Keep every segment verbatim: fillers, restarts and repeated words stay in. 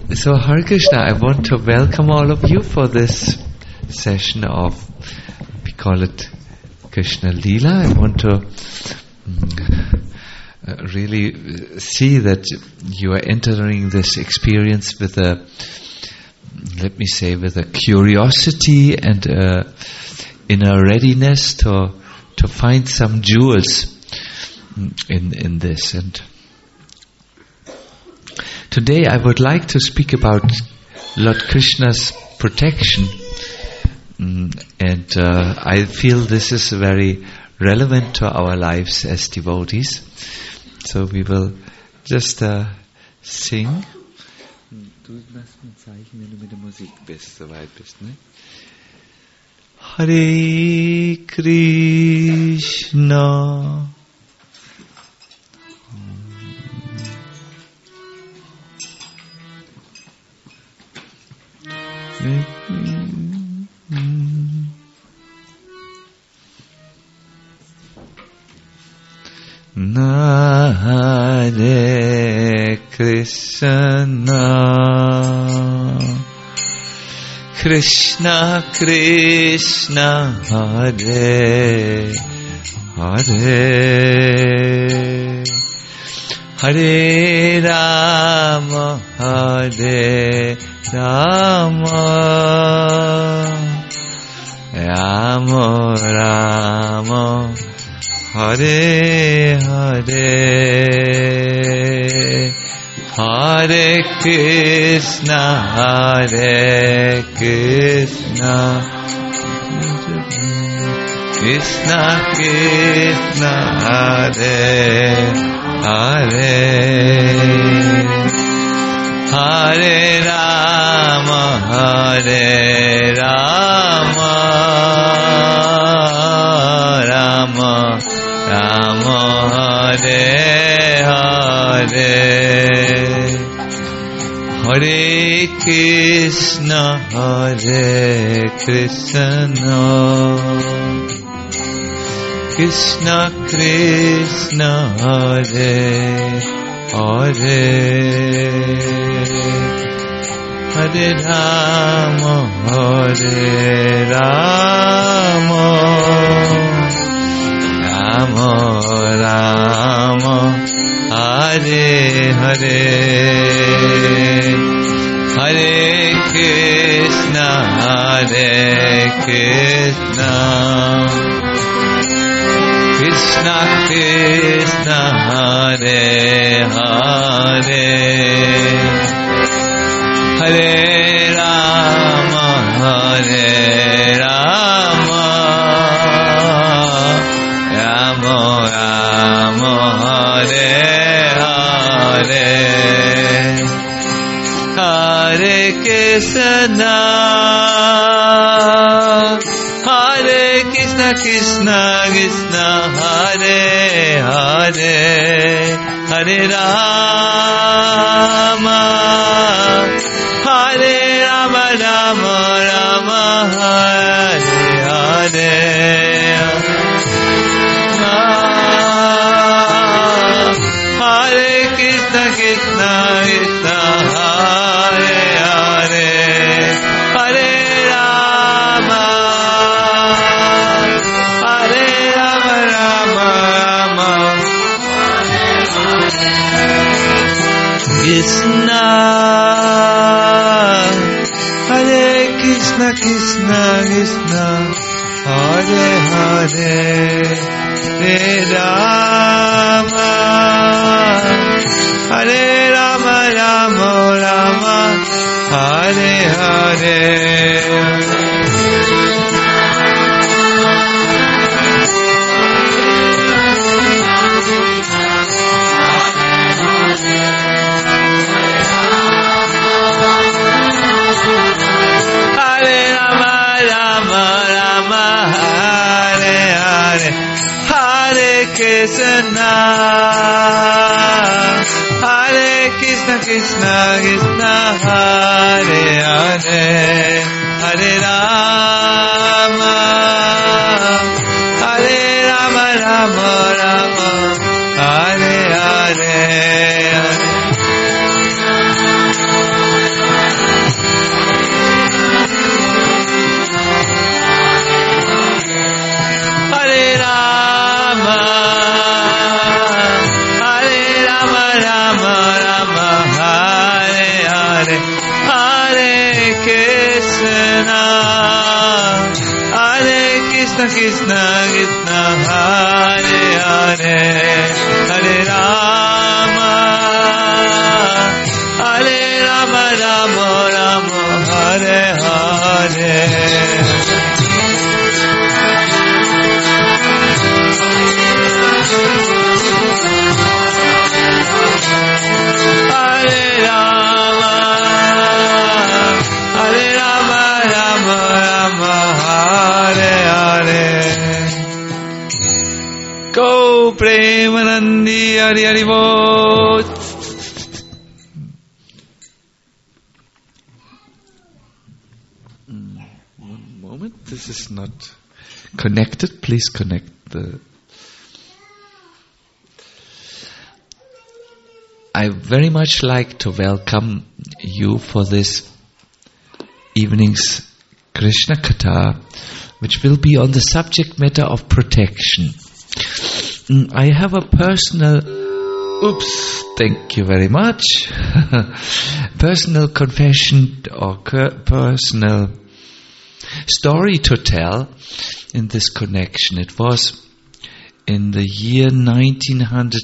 So Hare Krishna, I want to welcome all of you for this session of, we call it Krishna Leela. I want to mm, uh, really see that you are entering this experience with a, let me say, with a curiosity and a inner readiness to to find some jewels in in this. And today I would like to speak about Lord Krishna's protection, mm, and uh, I feel this is very relevant to our lives as devotees. So we will just uh, sing. Du machst ein Zeichen, wenn du mit der Musik bist, soweit bist, ne? Hare Krishna. Na Hare Krishna, Krishna Krishna Hare Hare, Hare Rama Hare Rama, Rama Rama Hare Hare, Hare Krishna Hare Krishna, Krishna Krishna Hare Hare, Hare Rama Hare Rama, Rama Rama Hare Hare, Hare Krishna Hare Krishna, Krishna Krishna Hare Hare, Hare Rama Hare Rama, Rama Rama Hare Hare, Hare Krishna Hare Krishna, Krishna Krishna Hare Hare, Hare Rama Hare Rama, Rama Rama Hare Hare, Hare Krishna, Hare Krishna Krishna Krishna Hare Hare, Hare Rama, Hare Rama Rama Rama Hare Hare, Hare Krishna Krishna Krishna Hare Hare, Hare Rama, Hare Rama Rama Rama Krishna, Hare Krishna Krishna Krishna Hare Hare, Hare Rama, Hare Rama Rama Rama Hare Hare, Hare Rama Rama Rama Hare Hare, Hare Krishna, Hare Krishna Krishna Krishna Hare Hare, Hare Rama, Hare Rama Rama Rama Hare Hare, Krishna, Krishna, Hare Hare, Hare Rama, Hare Rama, Rama Rama, Hare Hare. Go Premanandi Hari Hari Bol. One moment, this is not connected. Please connect the. I very much like to welcome you for this evening's Krishna Katha, which will be on the subject matter of protection. I have a personal, oops, thank you very much, personal confession or personal story to tell in this connection. It was in the year nineteen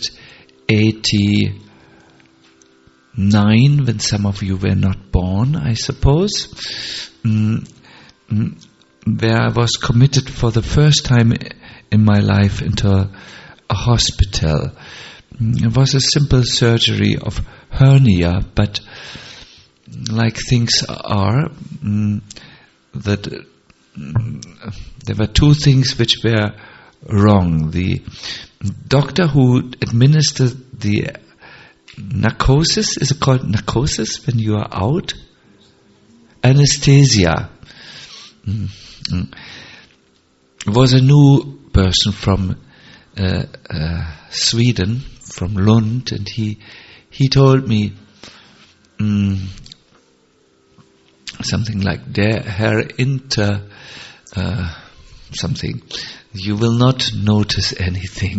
eighty-nine, when some of you were not born, I suppose, mm, mm, where I was committed for the first time in my life into a, a hospital. It was a simple surgery of hernia, but like things are, mm, that mm, there were two things which were wrong. The doctor who administered the narcosis, is it called narcosis when you are out? Anesthesia. Mm, mm, was a new person from uh, uh, Sweden, from Lund, and he he told me um, something like, "Der Herr Inter uh, something. You will not notice anything."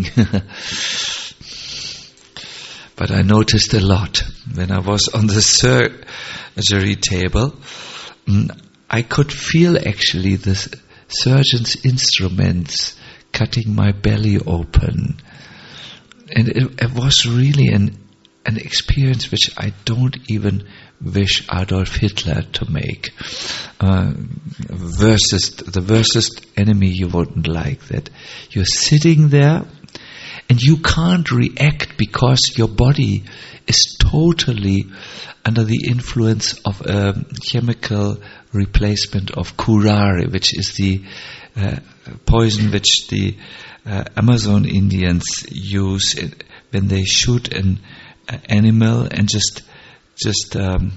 But I noticed a lot when I was on the surgery table. Um, I could feel actually this surgeon's instruments cutting my belly open, and it, it was really an an experience which I don't even wish Adolf Hitler to make. Uh, versus the worst enemy you wouldn't like, that you're sitting there and you can't react because your body is totally under the influence of a chemical replacement of curare, which is the uh, poison which the uh, Amazon Indians use it, when they shoot an uh, animal and just just um,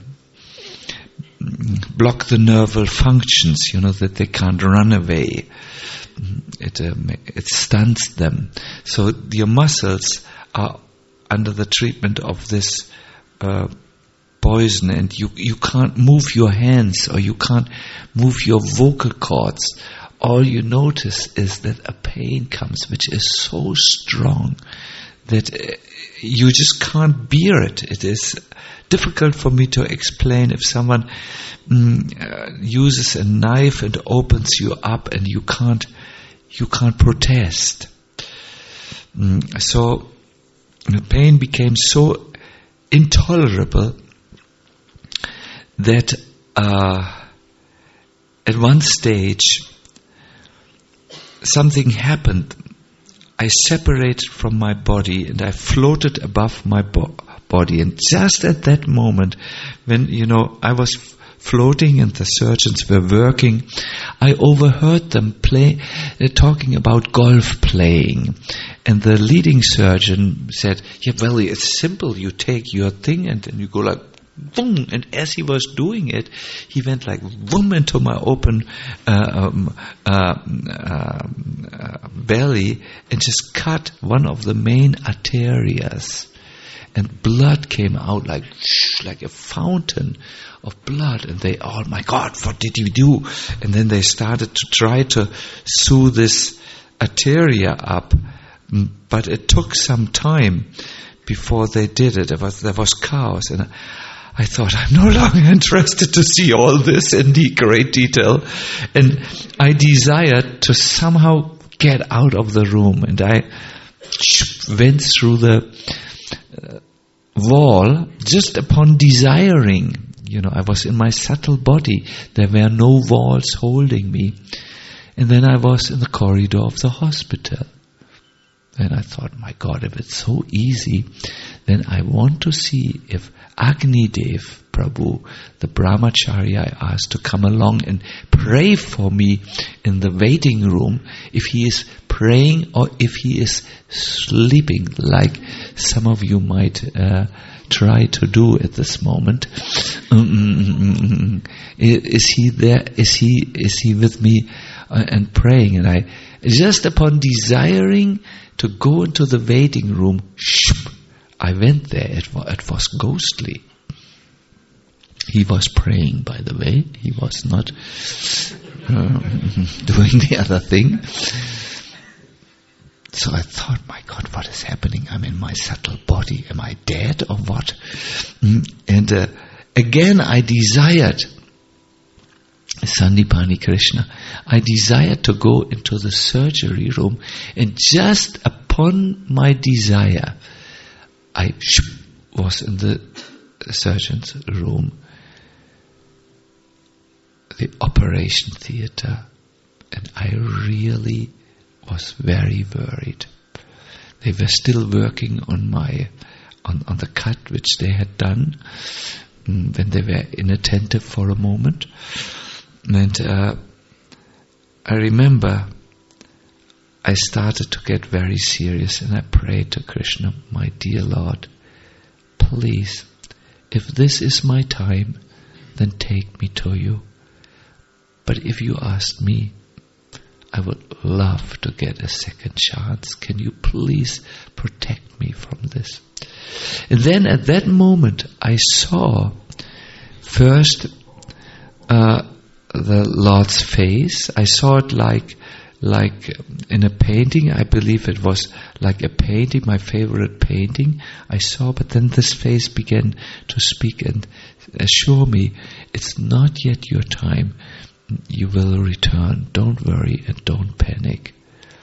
block the nerval functions, you know, that they can't run away. It uh, it stuns them. So your muscles are under the treatment of this uh, poison, and you, you can't move your hands or you can't move your vocal cords. All you notice is that a pain comes which is so strong that uh, you just can't bear it. It is difficult for me to explain if someone mm, uh, uses a knife and opens you up and you can't you can't protest. Mm, so the pain became so intolerable that uh, at one stage something happened. I separated from my body and I floated above my bo- body. And just at that moment, when, you know, I was f- floating and the surgeons were working, I overheard them play, uh, talking about golf playing. And the leading surgeon said, yeah, well, it's simple. You take your thing and then you go like, boom, and as he was doing it, he went like boom into my open uh, um, uh, uh, uh, belly and just cut one of the main arterias, and blood came out like like a fountain of blood. And they, oh my God, what did you do? And then they started to try to sew this arteria up, but it took some time before they did it. There was there was chaos, and I, I thought, I'm no longer interested to see all this in the great detail. And I desired to somehow get out of the room. And I went through the uh, wall just upon desiring. You know, I was in my subtle body. There were no walls holding me. And then I was in the corridor of the hospital. And I thought, my God, if it's so easy, then I want to see if Agni Dev Prabhu, the brahmachari I asked to come along and pray for me in the waiting room, if he is praying or if he is sleeping, like some of you might uh, try to do at this moment. Is he there? Is he is he with me uh, and praying? And I, just upon desiring to go into the waiting room, I went there. It, it was ghostly. He was praying, by the way. He was not uh, doing the other thing. So I thought, my God, what is happening? I'm in my subtle body. Am I dead or what? And uh, again I desired, Sandipani Krishna, I desired to go into the surgery room, and just upon my desire, I was in the surgeon's room, the operation theater, and I really was very worried. They were still working on my on, on the cut which they had done when they were inattentive for a moment. And uh, I remember I started to get very serious, and I prayed to Krishna, my dear Lord, please, if this is my time, then take me to you. But if you ask me, I would love to get a second chance. Can you please protect me from this? And then at that moment, I saw first uh, the Lord's face. I saw it like like in a painting. I believe it was like a painting, my favorite painting I saw. But then this face began to speak and assure me, it's not yet your time. You will return. Don't worry and don't panic.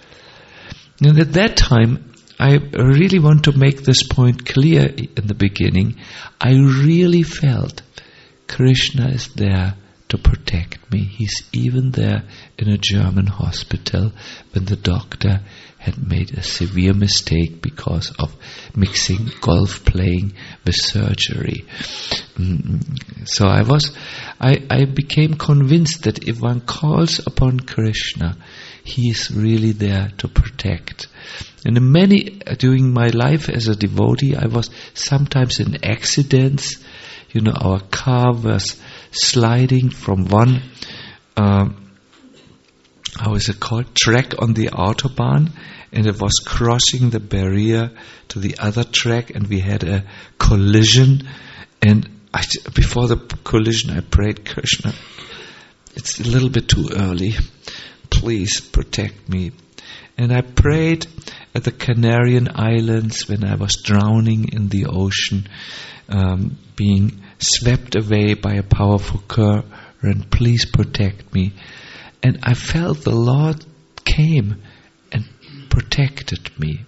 And at that time, I really want to make this point clear in the beginning. I really felt Krishna is there to protect me. He's even there in a German hospital when the doctor had made a severe mistake because of mixing golf playing with surgery. So I was, I, I became convinced that if one calls upon Krishna, he is really there to protect. And in many, during my life as a devotee, I was sometimes in accidents. You know, our car was sliding from one, uh, how is it called, track on the Autobahn, and it was crossing the barrier to the other track, and we had a collision. And I, before the collision, I prayed, Krishna, it's a little bit too early. Please protect me. And I prayed at the Canarian Islands when I was drowning in the ocean, um, being swept away by a powerful current. Please protect me. And I felt the Lord came and protected me.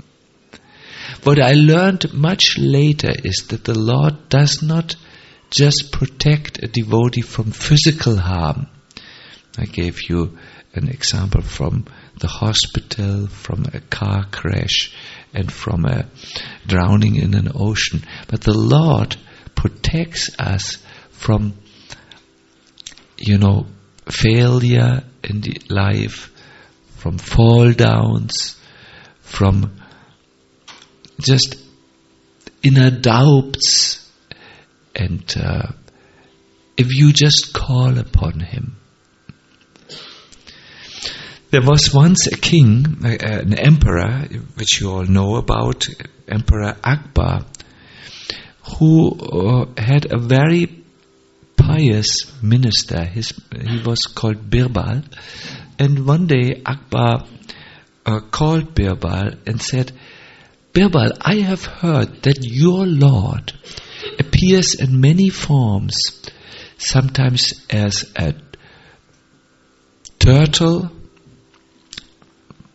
What I learned much later is that the Lord does not just protect a devotee from physical harm. I gave you an example from the hospital, from a car crash, and from a drowning in an ocean. But the Lord protects us from, you know, failure in the life, from fall downs, from just inner doubts. And uh, if you just call upon Him. There was once a king, an emperor, which you all know about, Emperor Akbar, who uh, had a very pious minister. His, he was called Birbal. And one day Akbar uh, called Birbal and said, Birbal, I have heard that your Lord appears in many forms, sometimes as a turtle,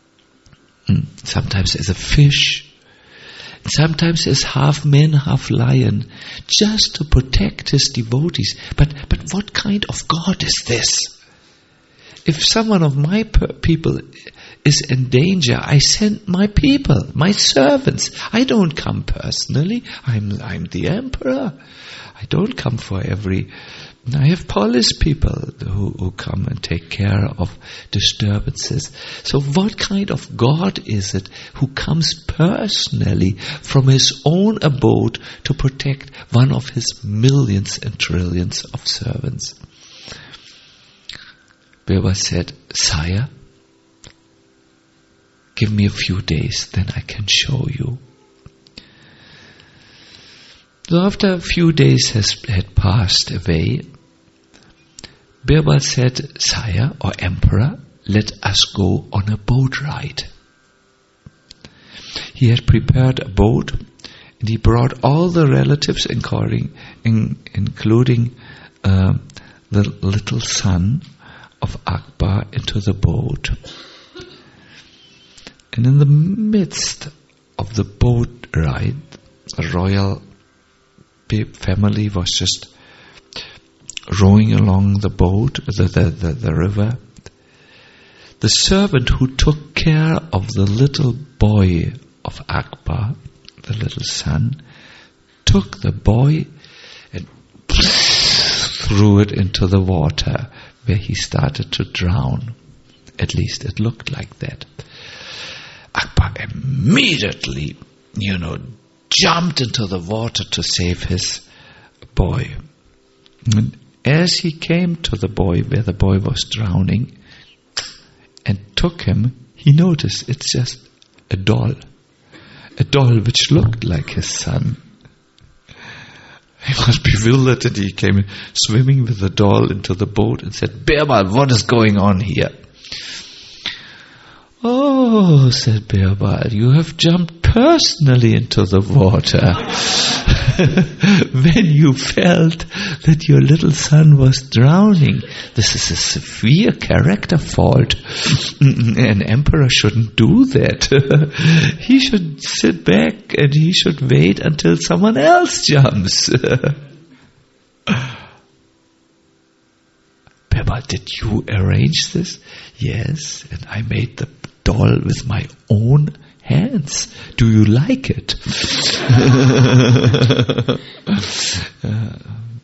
sometimes as a fish, sometimes as half man, half lion, just to protect his devotees. But but what kind of God is this? If someone of my per- people is in danger, I send my people, my servants. I don't come personally. I'm I'm the emperor. I don't come for every... I have police people who, who come and take care of disturbances. So what kind of God is it who comes personally from his own abode to protect one of his millions and trillions of servants? Birbal said, "Sire, give me a few days, then I can show you." So after a few days has, had passed away, Birbal said, "Sire or Emperor, let us go on a boat ride." He had prepared a boat, and he brought all the relatives, including, in, including uh, the little son of Akbar, into the boat. And in the midst of the boat ride, the royal family was just rowing along the boat, the, the, the, the river. The servant who took care of the little boy of Akbar, the little son, took the boy and threw it into the water, where he started to drown. At least it looked like that. Akbar immediately, you know, jumped into the water to save his boy. And as he came to the boy, where the boy was drowning, and took him, he noticed it's just a doll. A doll which looked like his son. He was bewildered, and he came swimming with the doll into the boat and said, "Birbal, what is going on here?" "Oh," said Birbal, "you have jumped personally into the water when you felt that your little son was drowning. This is a severe character fault. An emperor shouldn't do that. He should sit back and he should wait until someone else jumps." Birbal, "Did you arrange this?" "Yes, and I made the doll with my own hands. Do you like it?" uh,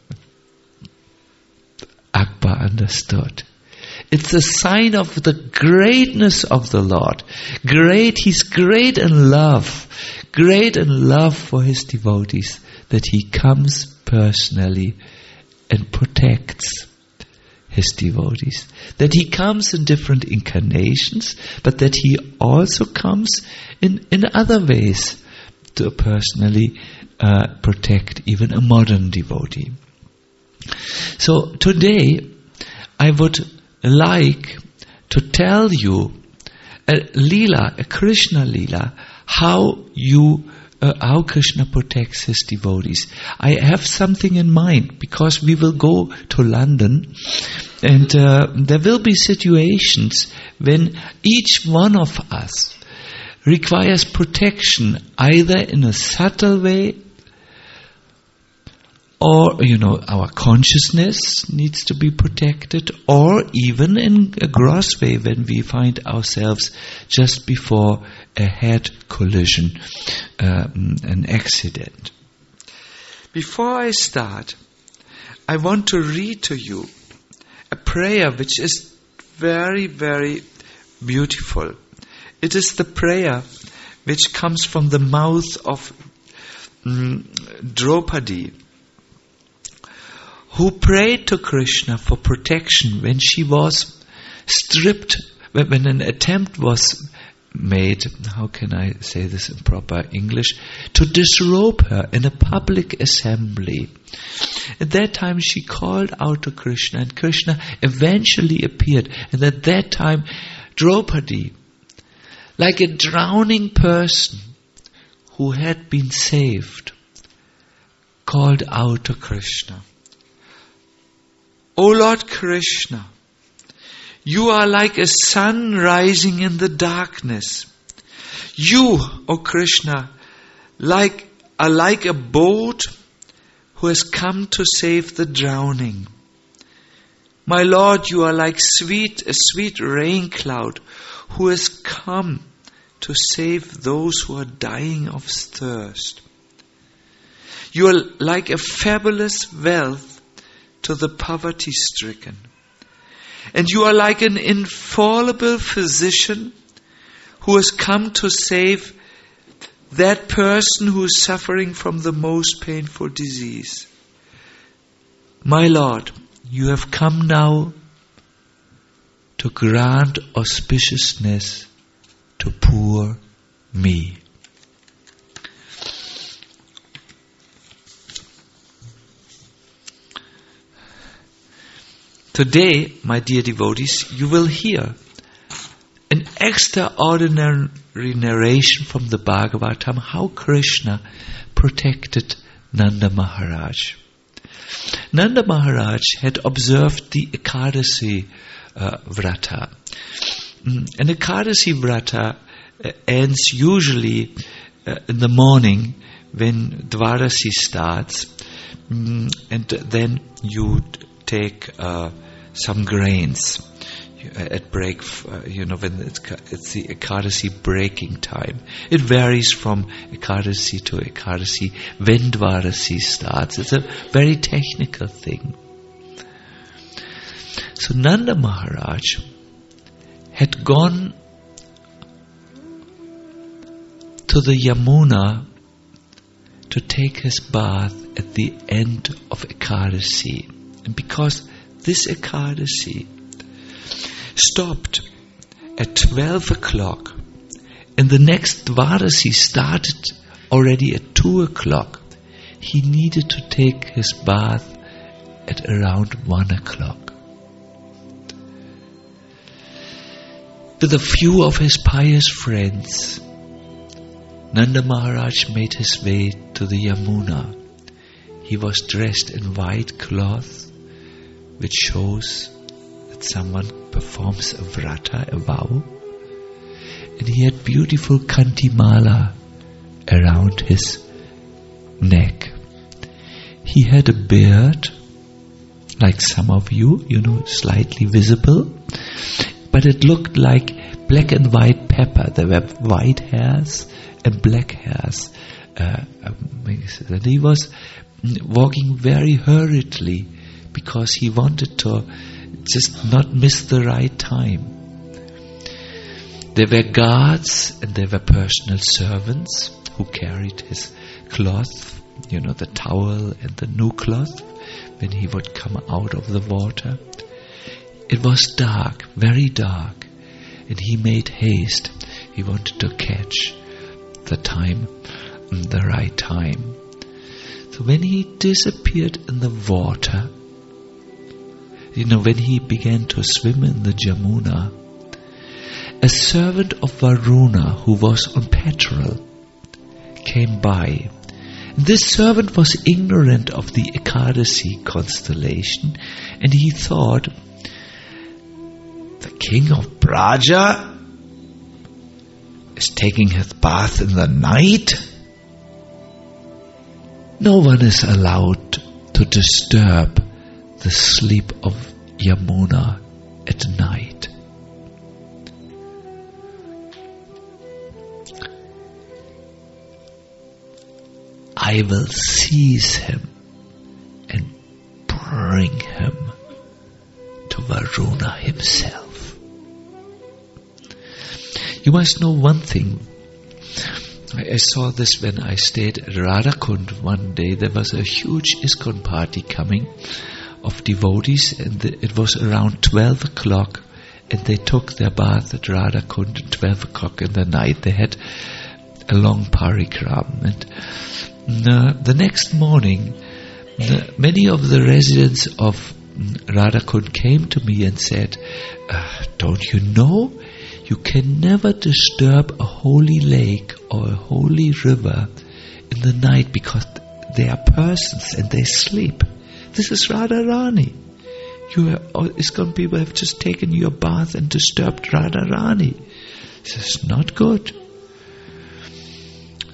Akbar understood. It's a sign of the greatness of the Lord. Great, He's great in love. Great in love for His devotees, that He comes personally and protects His devotees. That He comes in different incarnations, but that He also comes in, in other ways to personally uh, protect even a modern devotee. So today I would like to tell you a Leela, a Krishna Leela, how you Uh, how Krishna protects his devotees. I have something in mind, because we will go to London, and uh, there will be situations when each one of us requires protection, either in a subtle way, or, you know, our consciousness needs to be protected, or even in a gross way when we find ourselves just before a head collision, uh, an accident. Before I start, I want to read to you a prayer which is very, very beautiful. It is the prayer which comes from the mouth of um, Draupadi, who prayed to Krishna for protection when she was stripped, when an attempt was made, how can I say this in proper English, to disrobe her in a public assembly. At that time she called out to Krishna, and Krishna eventually appeared. And at that time Draupadi, like a drowning person who had been saved, called out to Krishna, "O Lord Krishna, you are like a sun rising in the darkness. You, O Krishna, like are like a boat who has come to save the drowning. My Lord, you are like sweet a sweet rain cloud who has come to save those who are dying of thirst. You are like a fabulous wealth to the poverty-stricken. And you are like an infallible physician who has come to save that person who is suffering from the most painful disease. My Lord, you have come now to grant auspiciousness to poor me. Today, my dear devotees, you will hear an extraordinary narration from the Bhagavatam how Krishna protected Nanda Maharaj. Nanda Maharaj had observed the Ekadasi uh, Vrata. An Ekadasi Vrata uh, ends usually uh, in the morning when Dvarasi starts, um, and then you take uh, some grains at break, uh, you know, when it's, it's the Ekadasi breaking time. It varies from Ekadasi to Ekadasi when Dvarasi starts. It's a very technical thing. So Nanda Maharaj had gone to the Yamuna to take his bath at the end of Ekadasi. And because this Ekadasi stopped at twelve o'clock and the next Dvarasi started already at two o'clock, he needed to take his bath at around one o'clock. With a few of his pious friends, Nanda Maharaj made his way to the Yamuna. He was dressed in white cloth, which shows that someone performs a vrata, a vow. And he had beautiful kantimala around his neck. He had a beard, like some of you, you know, slightly visible. But it looked like black and white pepper. There were white hairs and black hairs. Uh, and he was walking very hurriedly because he wanted to just not miss the right time. There were guards and there were personal servants who carried his cloth, you know, the towel and the new cloth when he would come out of the water. It was dark, very dark, and he made haste. He wanted to catch the time, the right time. So when he disappeared in the water, you know, when he began to swim in the Jamuna, a servant of Varuna who was on patrol came by. This servant was ignorant of the Ekadasi constellation, and he thought, the king of Braja is taking his bath in the night? No one is allowed to disturb the sleep of Yamuna at night. I will seize him and bring him to Varuna himself. You must know one thing. I saw this when I stayed at Radhakund one day. There was a huge ISKCON party coming of devotees, and the, it was around twelve o'clock, and they took their bath at Radhakund at twelve o'clock in the night. They had a long parikram, and uh, the next morning, uh, many of the residents of Radhakund came to me and said, uh, don't you know, you can never disturb a holy lake or a holy river in the night because they are persons and they sleep. This is Radharani. You are, ISKCON people have just taken your bath and disturbed Radharani. This is not good.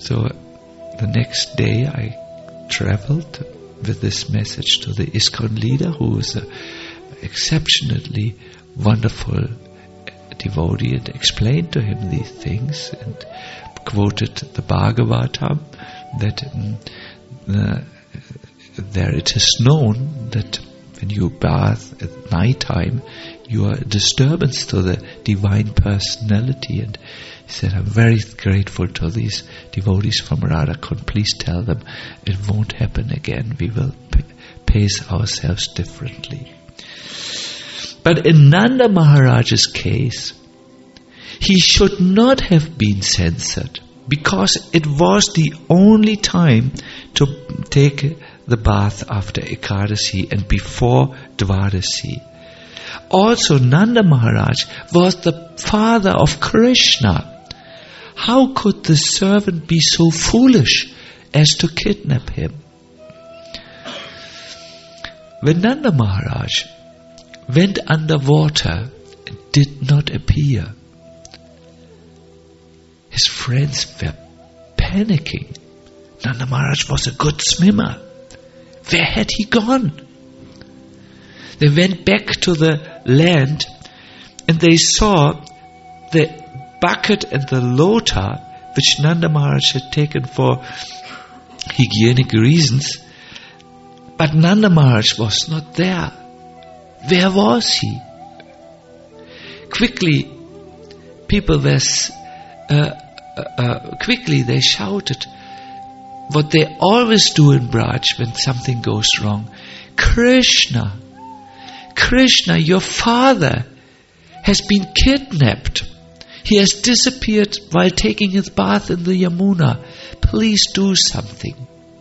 So the next day I traveled with this message to the ISKCON leader, who is an exceptionally wonderful devotee, and explained to him these things and quoted the Bhagavatam, that um, uh, there it is known that when you bath at night time, you are a disturbance to the divine personality. And he said, I'm very grateful to these devotees from Radhakund. Please tell them it won't happen again. We will p- pace ourselves differently. But in Nanda Maharaj's case, he should not have been censored, because it was the only time to take the bath after Ekadasi and before Dwadasi. Also, Nanda Maharaj was the father of Krishna. How could the servant be so foolish as to kidnap him? When Nanda Maharaj went underwater and did not appear, his friends were panicking. Nanda Maharaj was a good swimmer. Where had he gone? They went back to the land and they saw the bucket and the lota which Nanda Maharaj had taken for hygienic reasons, but Nanda Maharaj was not there. Where was he? Quickly, people were uh, uh, uh, quickly they shouted what they always do in Braj when something goes wrong. Krishna, Krishna, your father has been kidnapped. He has disappeared while taking his bath in the Yamuna. Please do something.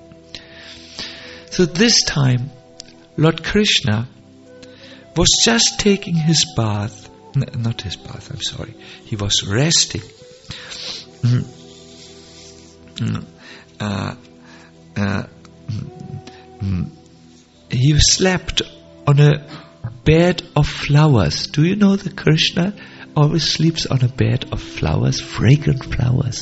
So this time, Lord Krishna was just taking his bath. N- not his bath, I'm sorry. He was resting. Mm. Mm. Uh, uh, mm. He slept on a bed of flowers. Do you know that Krishna always sleeps on a bed of flowers, fragrant flowers?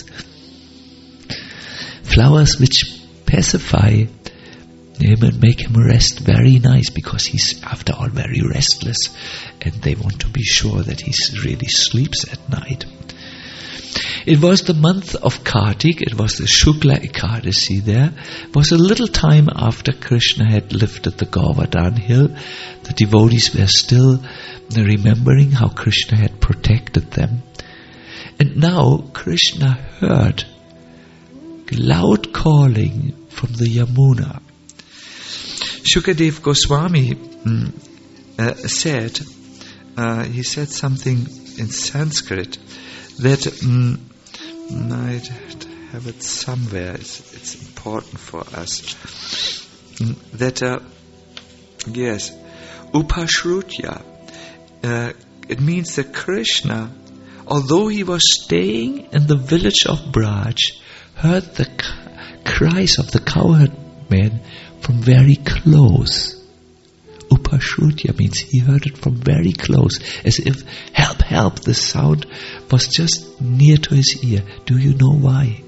Flowers which pacify him and make him rest very nice, because he's after all very restless and they want to be sure that he really sleeps at night. It was the month of Kartik, it was the Shukla Ekadasi there. It was a little time after Krishna had lifted the Govardhan hill. The devotees were still remembering how Krishna had protected them. And now Krishna heard loud calling from the Yamuna. Shukadev Goswami mm, uh, said, uh, he said something in Sanskrit that mm, I have it somewhere. It's, it's important for us. Mm, that uh, yes, Upashrutya. Uh, it means that Krishna, although he was staying in the village of Braj, heard the c- cries of the cowherd men from very close. Upashrutya means he heard it from very close, as if, help, help, the sound was just near to his ear. Do you know why?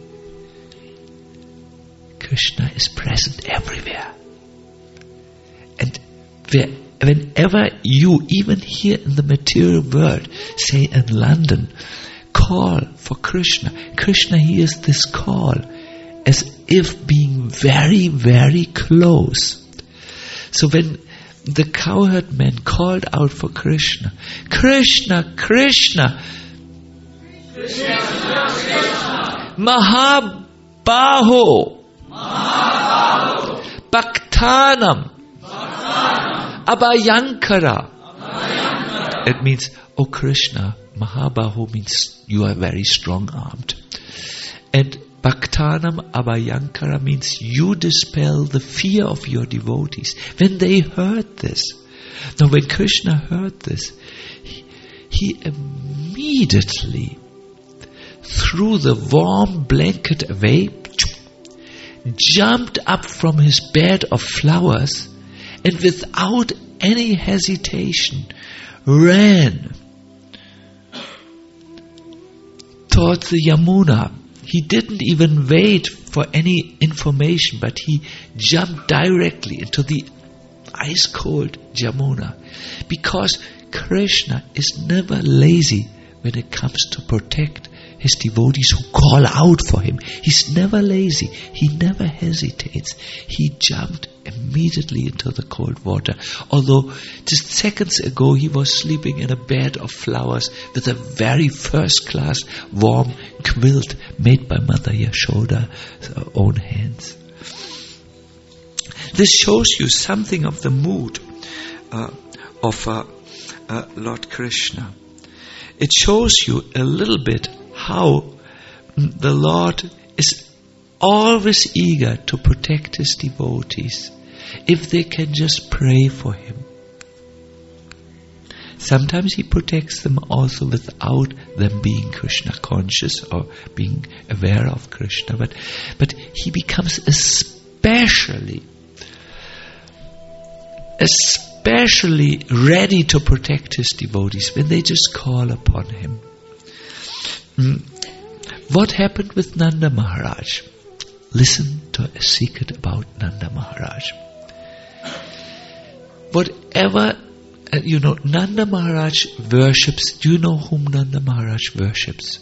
Krishna is present everywhere. And where, whenever you, even here in the material world, say in London, call for Krishna, Krishna hears this call as if being very, very close. So when the cowherd men called out for Krishna, Krishna, Krishna, Krishna, Krishna. Mahabaho, Mahabaho. Bhaktanam, Bhaktanam. Abhayankara. Abhayankara. It means, oh Krishna, Mahabaho means you are very strong-armed. And Bhaktanam Abhayankara means you dispel the fear of your devotees. When they heard this, now when Krishna heard this, he, he immediately threw the warm blanket away, jumped up from his bed of flowers, and without any hesitation ran towards the Yamuna. he didn't even wait for any information, but he jumped directly into the ice-cold Jamuna. Because Krishna is never lazy when it comes to protect his devotees who call out for him. He's never lazy. He never hesitates. He jumped immediately into the cold water. Although just seconds ago he was sleeping in a bed of flowers with a very first-class warm quilt made by Mother Yashoda's own hands. This shows you something of the mood uh, of uh, uh, Lord Krishna. It shows you a little bit how the Lord is always eager to protect his devotees if they can just pray for him. Sometimes he protects them also without them being Krishna conscious or being aware of Krishna, but but he becomes especially especially ready to protect his devotees when they just call upon him. Mm. What happened with Nanda Maharaj? Listen to a secret about Nanda Maharaj. Whatever, uh, you know, Nanda Maharaj worships. Do you know whom Nanda Maharaj worships?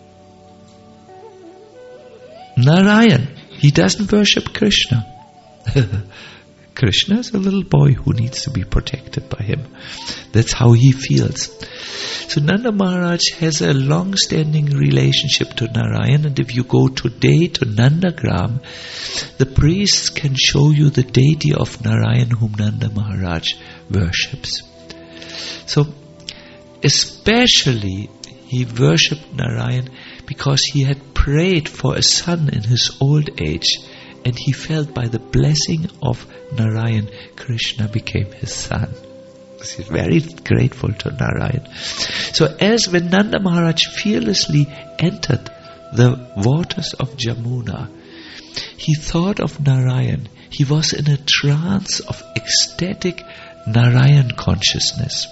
Narayan. He doesn't worship Krishna. Krishna is a little boy who needs to be protected by him. That's how he feels. So Nanda Maharaj has a long-standing relationship to Narayan, and if you go today to Nandagram, the priests can show you the deity of Narayan whom Nanda Maharaj worships. So especially he worshipped Narayan because he had prayed for a son in his old age, and he felt by the blessing of Narayan, Krishna became his son. He's very grateful to Narayan. So as when Nanda Maharaj fearlessly entered the waters of Jamuna, he thought of Narayan. He was in a trance of ecstatic Narayan consciousness,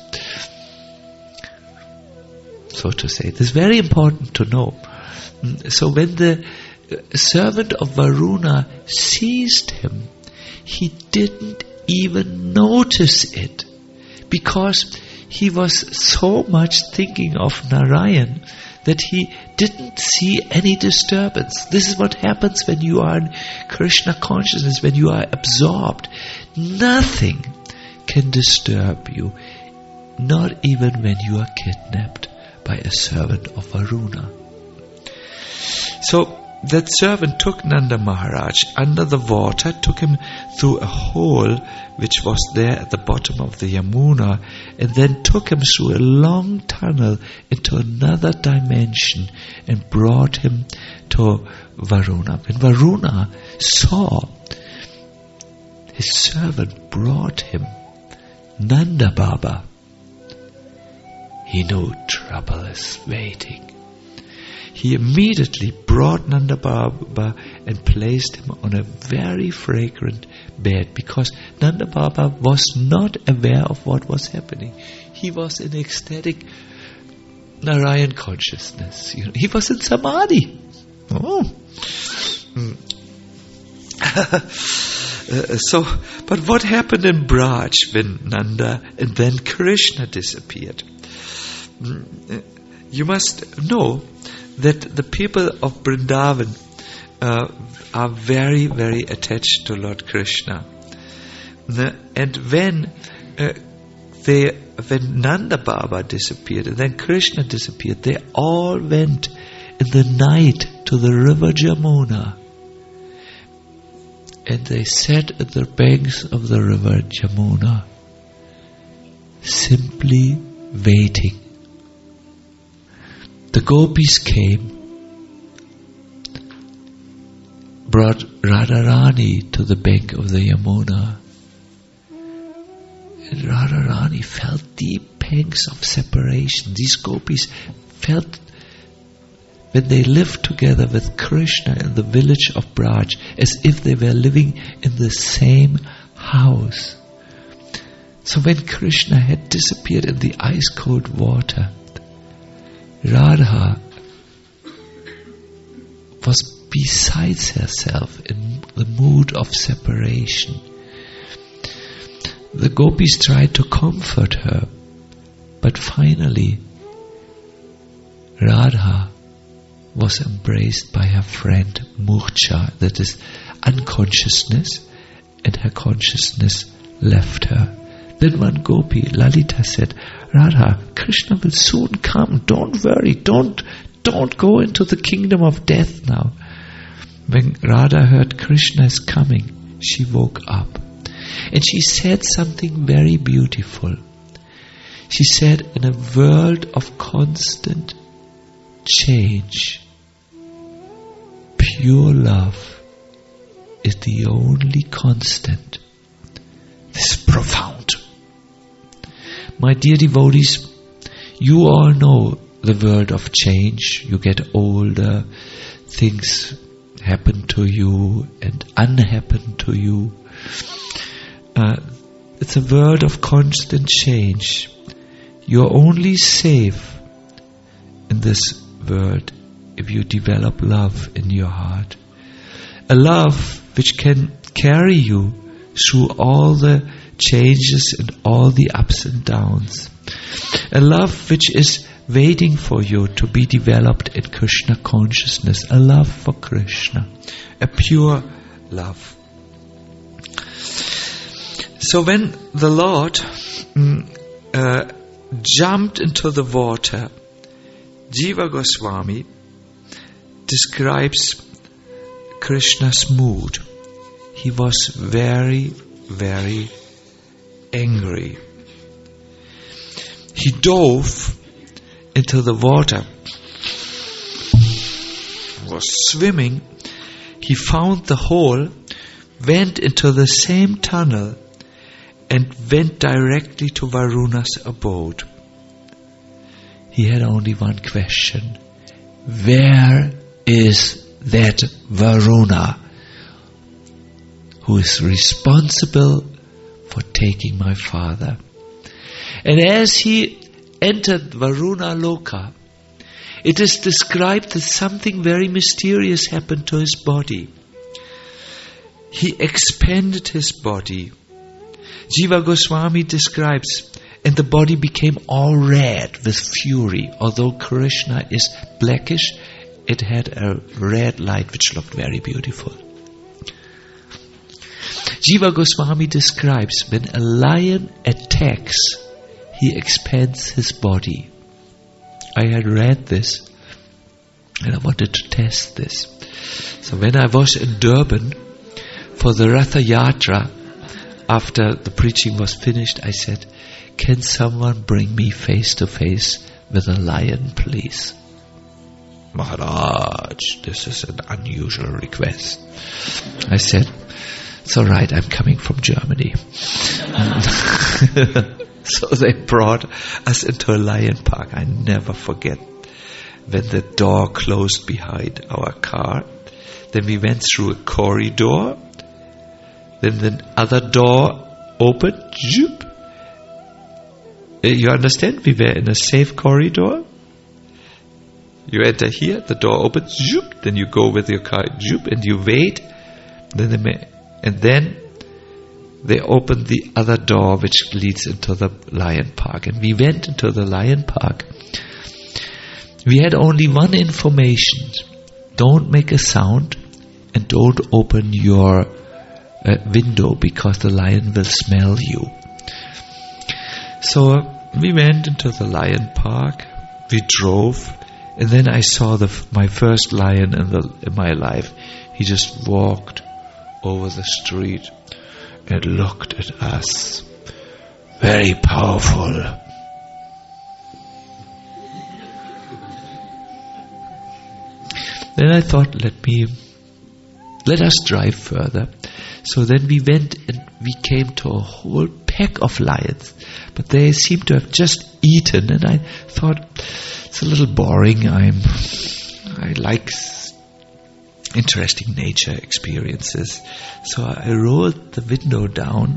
so to say. This is very important to know. So when the servant of Varuna seized him, he didn't even notice it, because he was so much thinking of Narayan that he didn't see any disturbance. This is what happens when you are in Krishna consciousness, when you are absorbed. Nothing can disturb you, not even when you are kidnapped by a servant of Varuna. So that servant took Nanda Maharaj under the water, took him through a hole which was there at the bottom of the Yamuna, and then took him through a long tunnel into another dimension and brought him to Varuna. When Varuna saw his servant brought him Nanda Baba, he knew trouble is waiting. He immediately brought Nanda Baba and placed him on a very fragrant bed, because Nanda Baba was not aware of what was happening. He was in ecstatic Narayan consciousness. You know, he was in Samadhi. Oh. Mm. uh, so, but what happened in Braj when Nanda and then Krishna disappeared? Mm. You must know that the people of Vrindavan uh, are very, very attached to Lord Krishna. And when uh, they, when Nanda Baba disappeared and then Krishna disappeared, they all went in the night to the river Jamuna, and they sat at the banks of the river Jamuna, simply waiting. The gopis came, brought Radharani to the bank of the Yamuna, and Radharani felt deep pangs of separation. These gopis felt, when they lived together with Krishna in the village of Braj, as if they were living in the same house. So when Krishna had disappeared in the ice-cold water, Radha was besides herself, in the mood of separation. The gopis tried to comfort her, but finally Radha was embraced by her friend Murcha, that is unconsciousness, and her consciousness left her. Then one gopi, Lalita, said, Radha, Krishna will soon come, don't worry, don't, don't go into the kingdom of death now. When Radha heard Krishna is coming, she woke up. And she said something very beautiful. She said, in a world of constant change, pure love is the only constant. This is profound. My dear devotees, you all know the world of change. You get older, things happen to you and unhappen to you. Uh, it's a world of constant change. You're only safe in this world if you develop love in your heart. A love which can carry you through all the changes and all the ups and downs. A love which is waiting for you to be developed in Krishna consciousness. A love for Krishna. A pure love. So when the Lord mm, uh, jumped into the water, Jiva Goswami describes Krishna's mood. He was very, very angry. He dove into the water, was swimming. He found the hole, went into the same tunnel, and went directly to Varuna's abode. He had only one question. Where is that Varuna who is responsible for taking my father? And as he entered Varuna Loka, it is described that something very mysterious happened to his body. He expanded his body. Jiva Goswami describes, and the body became all red with fury. Although Krishna is blackish, it had a red light which looked very beautiful. Jiva Goswami describes, when a lion attacks, he expands his body. I had read this and I wanted to test this. So when I was in Durban for the Ratha Yatra, after the preaching was finished, I said, can someone bring me face to face with a lion, please? Maharaj, this is an unusual request. I said, it's all right, I'm coming from Germany. So they brought us into a lion park. I never forget when the door closed behind our car. Then we went through a corridor. Then the other door opened. Zoop. You understand? We were in a safe corridor. You enter here, the door opens. Zoop. Then you go with your car. Zoop, and you wait. Then they may, and then they opened the other door which leads into the lion park. And we went into the lion park. We had only one information. Don't make a sound and don't open your uh, window because the lion will smell you. So uh, we went into the lion park. We drove. And then I saw the my first lion in, the, in my life. He just walked over the street and looked at us. Very powerful. Then I thought, let me, let us drive further. So then we went and we came to a whole pack of lions. But they seemed to have just eaten, and I thought, it's a little boring. I'm, I like interesting nature experiences. So I rolled the window down.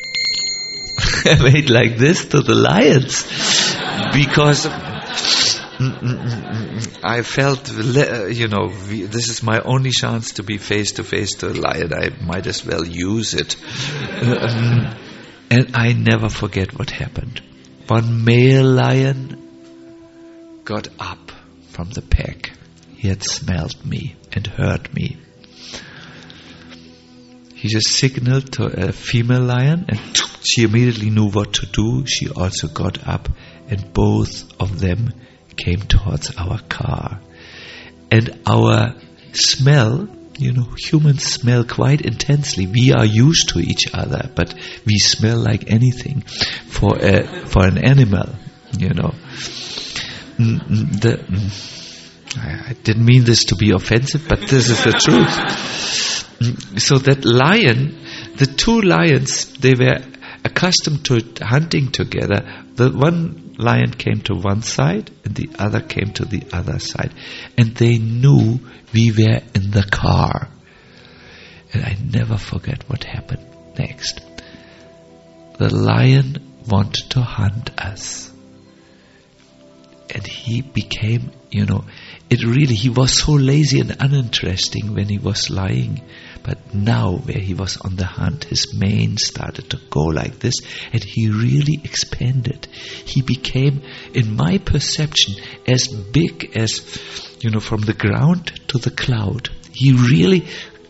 I made like this to the lions because I felt, you know, this is my only chance to be face to face to a lion. I might as well use it. And I never forget what happened. One male lion got up from the pack. He had smelled me and heard me. He just signaled to a female lion, and she immediately knew what to do. She also got up, and both of them came towards our car. And our smell, you know, humans smell quite intensely. We are used to each other, but we smell like anything for a, for an animal, you know. The, I didn't mean this to be offensive, but this is the truth. So that lion, the two lions, they were accustomed to hunting together. The one lion came to one side and the other came to the other side. And they knew we were in the car. And I never forget what happened next. The lion wanted to hunt us. And he became, you know, it really, he was so lazy and uninteresting when he was lying. But now, where he was on the hunt, his mane started to go like this, and he really expanded. He became, in my perception, as big as, you know, from the ground to the cloud. He really,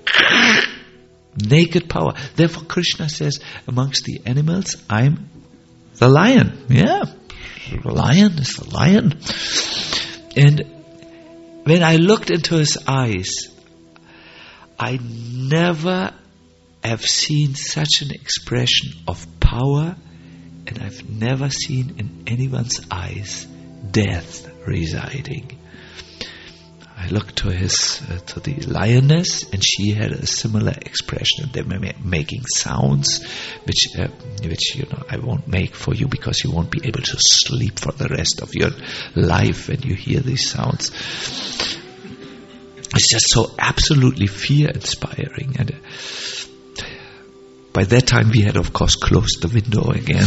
naked power. Therefore, Krishna says, amongst the animals, I'm the lion. Yeah, the lion is the lion. And when I looked into his eyes, I never have seen such an expression of power, and I've never seen in anyone's eyes death residing. I looked to his uh, to the lioness, and she had a similar expression. They were ma- making sounds, which uh, which you know I won't make for you because you won't be able to sleep for the rest of your life when you hear these sounds. It's just so absolutely fear-inspiring. And uh, by that time we had, of course, closed the window again.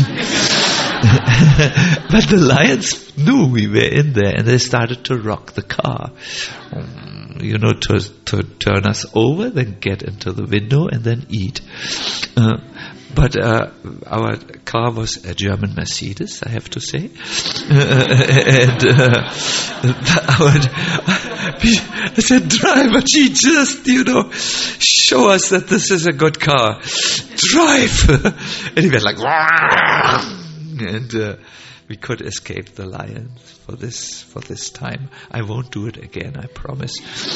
But the lions knew we were in there, and they started to rock the car. Um, you know, to, to turn us over, then get into the window, and then eat. Uh, But uh, our car was a German Mercedes, I have to say. and uh, I said, driver, gee, just, you know, show us that this is a good car. Drive! And he went like, and uh, we could escape the lions for this for this time. I won't do it again, I promise.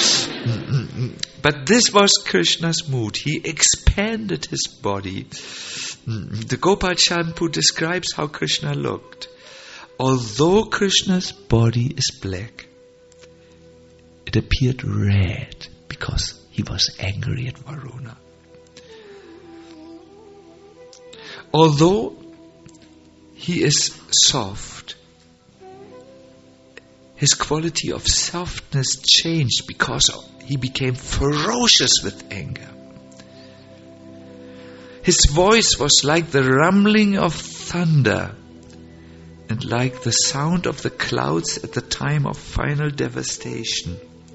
But this was Krishna's mood. He expanded his body. The Gopal Champu describes how Krishna looked. Although Krishna's body is black, it appeared red because he was angry at Varuna. Although he is soft, his quality of softness changed because he became ferocious with anger. His voice was like the rumbling of thunder and like the sound of the clouds at the time of final devastation.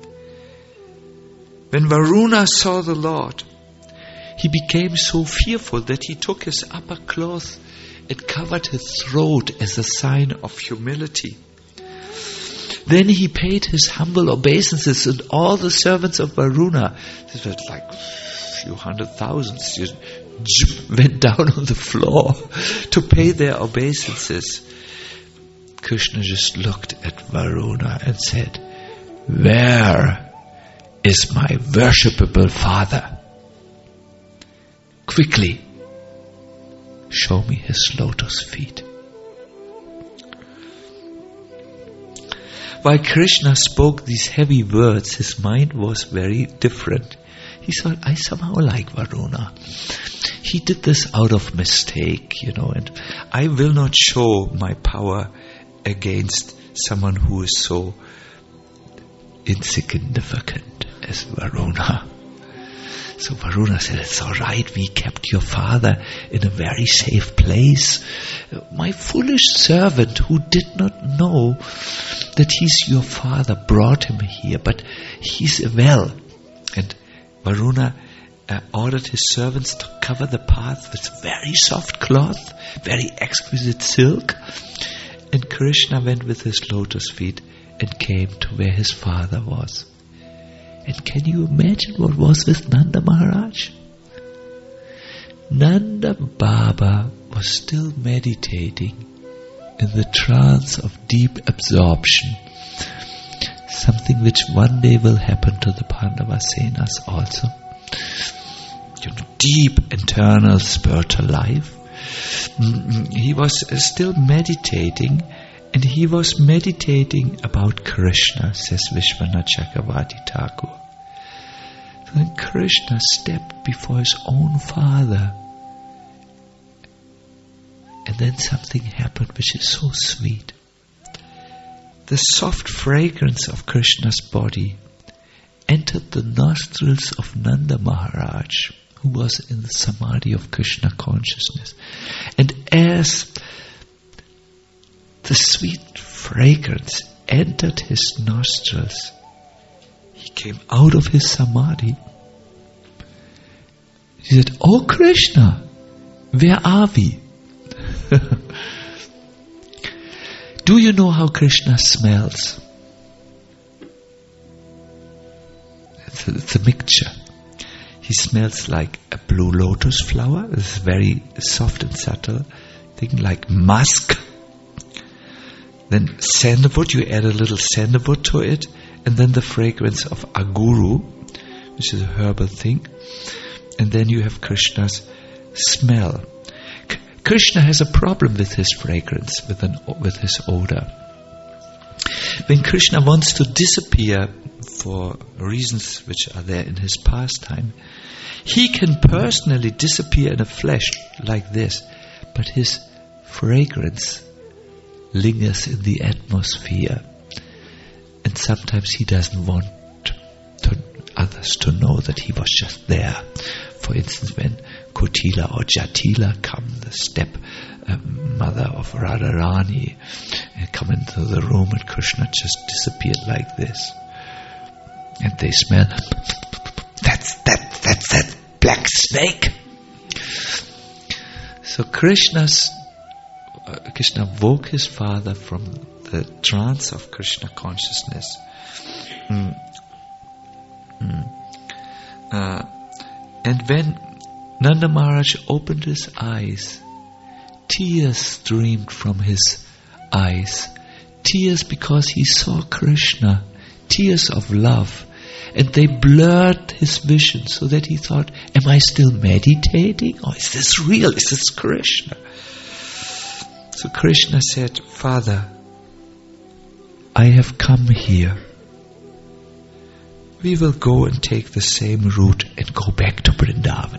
When Varuna saw the Lord, he became so fearful that he took his upper cloth and covered his throat as a sign of humility. Then he paid his humble obeisances, and all the servants of Varuna, this was like a few hundred thousands, just went down on the floor to pay their obeisances. Krishna just looked at Varuna and said, "Where is my worshipable father? Quickly, show me his lotus feet." While Krishna spoke these heavy words, his mind was very different. He thought, I somehow like Varuna. He did this out of mistake, you know, and I will not show my power against someone who is so insignificant as Varuna. So Varuna said, it's all right, we kept your father in a very safe place. My foolish servant who did not know that he's your father brought him here, but he's well. And Varuna uh, ordered his servants to cover the path with very soft cloth, very exquisite silk. And Krishna went with his lotus feet and came to where his father was. And can you imagine what was with Nanda Maharaj? Nanda Baba was still meditating in the trance of deep absorption, something which one day will happen to the Pandavasenas also. You know, deep internal spiritual life. He was still meditating, and he was meditating about Krishna, says Vishwanath Chakravarti Thakur. Then Krishna stepped before his own father, and then something happened which is so sweet. The soft fragrance of Krishna's body entered the nostrils of Nanda Maharaj, who was in the samadhi of Krishna consciousness. And as the sweet fragrance entered his nostrils, he came out of his samadhi. He said, "Oh Krishna, where are we?" Do you know how Krishna smells? It's a, it's a mixture. He smells like a blue lotus flower. It's very soft and subtle thing, like musk. Then sandalwood, you add a little sandalwood to it, and then the fragrance of aguru, which is a herbal thing, and then you have Krishna's smell. K- Krishna has a problem with his fragrance, with an with his odor. When Krishna wants to disappear for reasons which are there in his pastime, he can personally disappear in a flash like this, but his fragrance lingers in the atmosphere, and sometimes he doesn't want to, others to know that he was just there. For instance, when Kotila or Jatila come, the step uh, mother of Radharani, uh, come into the room, and Krishna just disappeared like this, and they smell, that's that that's that black snake. So Krishna's uh, Krishna woke his father from the trance of Krishna consciousness. Mm. Mm. Uh, and when Nanda Maharaj opened his eyes, tears streamed from his eyes. Tears because he saw Krishna. Tears of love. And they blurred his vision so that he thought, am I still meditating? Or is this real? Is this Krishna? So Krishna said, Father, I have come here. We will go and take the same route and go back to Vrindavan.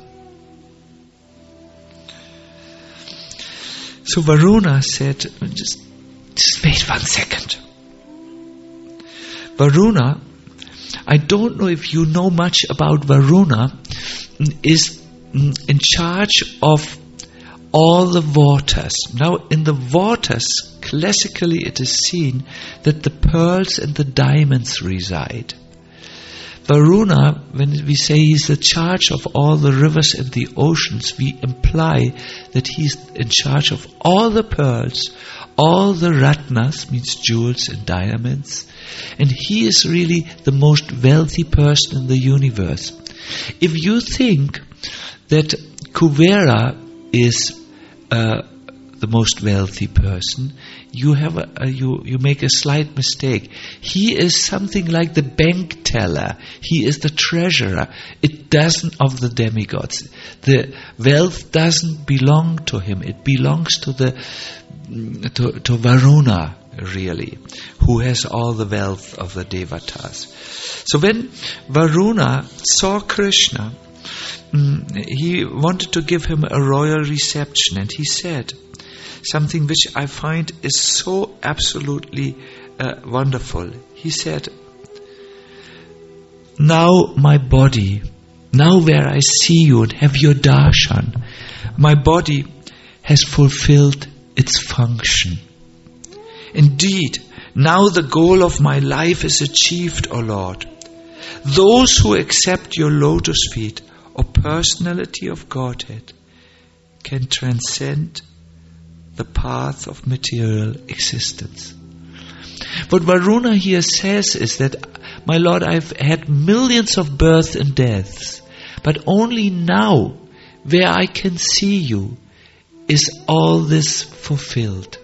So Varuna said, just, just wait one second. Varuna, I don't know if you know much about Varuna, is in charge of all the waters. Now in the waters, classically it is seen that the pearls and the diamonds reside. Varuna, when we say he's the charge of all the rivers and the oceans, we imply that he's in charge of all the pearls, all the ratnas, means jewels and diamonds, and he is really the most wealthy person in the universe. If you think that Kuvera is uh, the most wealthy person, you have a, a, you you make a slight mistake. He is something like the bank teller. He is the treasurer. It doesn't of the demigods. The wealth doesn't belong to him. It belongs to the to, to Varuna, really, who has all the wealth of the devatas. So when Varuna saw Krishna, he wanted to give him a royal reception, and he said something which I find is so absolutely uh, wonderful. He said, now my body now where I see you and have your darshan, my body has fulfilled its function. Indeed, now the goal of my life is achieved, O Lord. Those who accept your lotus feet or personality of Godhead can transcend the path of material existence. What Varuna here says is that, my Lord, I've had millions of births and deaths, but only now, where I can see you, is all this fulfilled.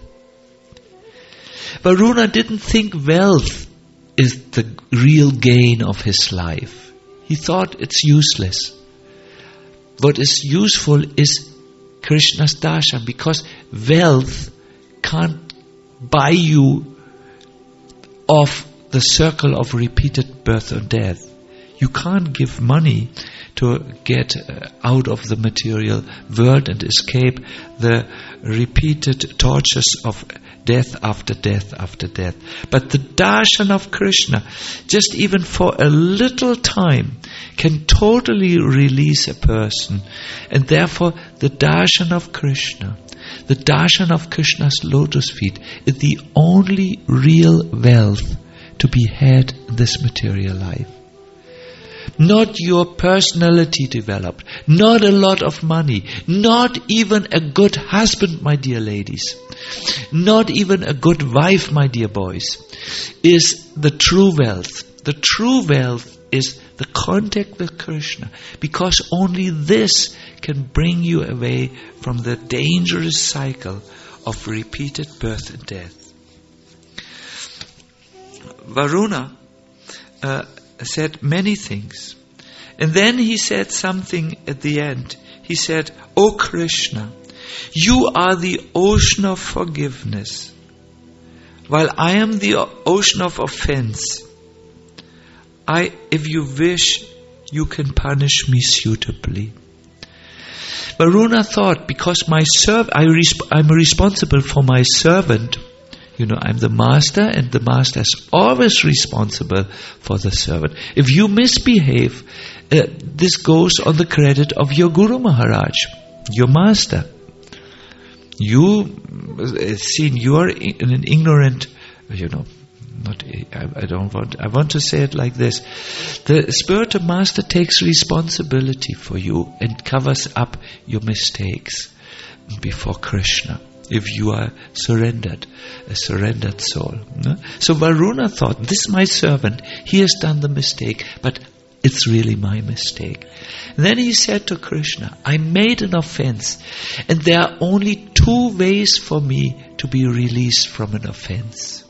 Varuna didn't think wealth is the real gain of his life. He thought it's useless. What is useful is Krishna's darshan, because wealth can't buy you off the circle of repeated birth and death. You can't give money to get out of the material world and escape the repeated tortures of death after death after death. But the darshan of Krishna, just even for a little time, can totally release a person. And therefore the darshan of Krishna, the darshan of Krishna's lotus feet, is the only real wealth to be had in this material life. Not your personality developed, not a lot of money, not even a good husband, my dear ladies, not even a good wife, my dear boys, is the true wealth. The true wealth is the contact with Krishna, because only this can bring you away from the dangerous cycle of repeated birth and death. Varuna uh, said many things. And then he said something at the end. He said, O Krishna, you are the ocean of forgiveness, while I am the ocean of offense. I, if you wish, you can punish me suitably. Varuna thought, because my serv- I resp- I'm responsible for my servant. You know, I'm the master, and the master is always responsible for the servant. If you misbehave, uh, this goes on the credit of your Guru Maharaj, your master. You, uh, seen, you are in an ignorant, you know, not, I, I don't want, I want to say it like this. The spiritual master takes responsibility for you and covers up your mistakes before Krishna, if you are surrendered, a surrendered soul. No? So Varuna thought, this is my servant, he has done the mistake, but it's really my mistake. And then he said to Krishna, I made an offense, and there are only two ways for me to be released from an offense.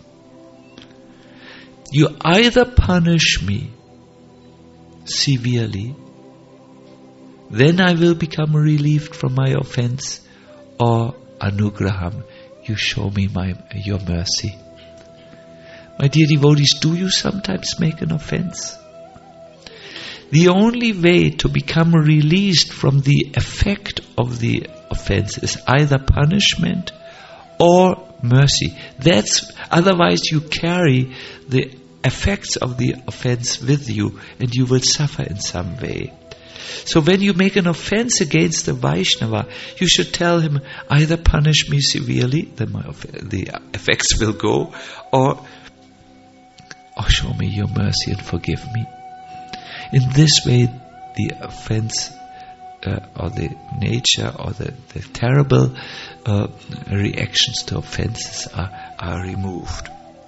You either punish me severely, then I will become relieved from my offense, or anugraham, you show me my your mercy. My dear devotees, do you sometimes make an offense? The only way to become released from the effect of the offense is either punishment or mercy. That's otherwise you carry the effects of the offense with you, and you will suffer in some way. So when you make an offense against the Vaishnava, you should tell him, either punish me severely, then my off- the effects will go, or, or show me your mercy and forgive me. In this way, the offense uh, or the nature or the, the terrible uh, reactions to offenses are, are removed.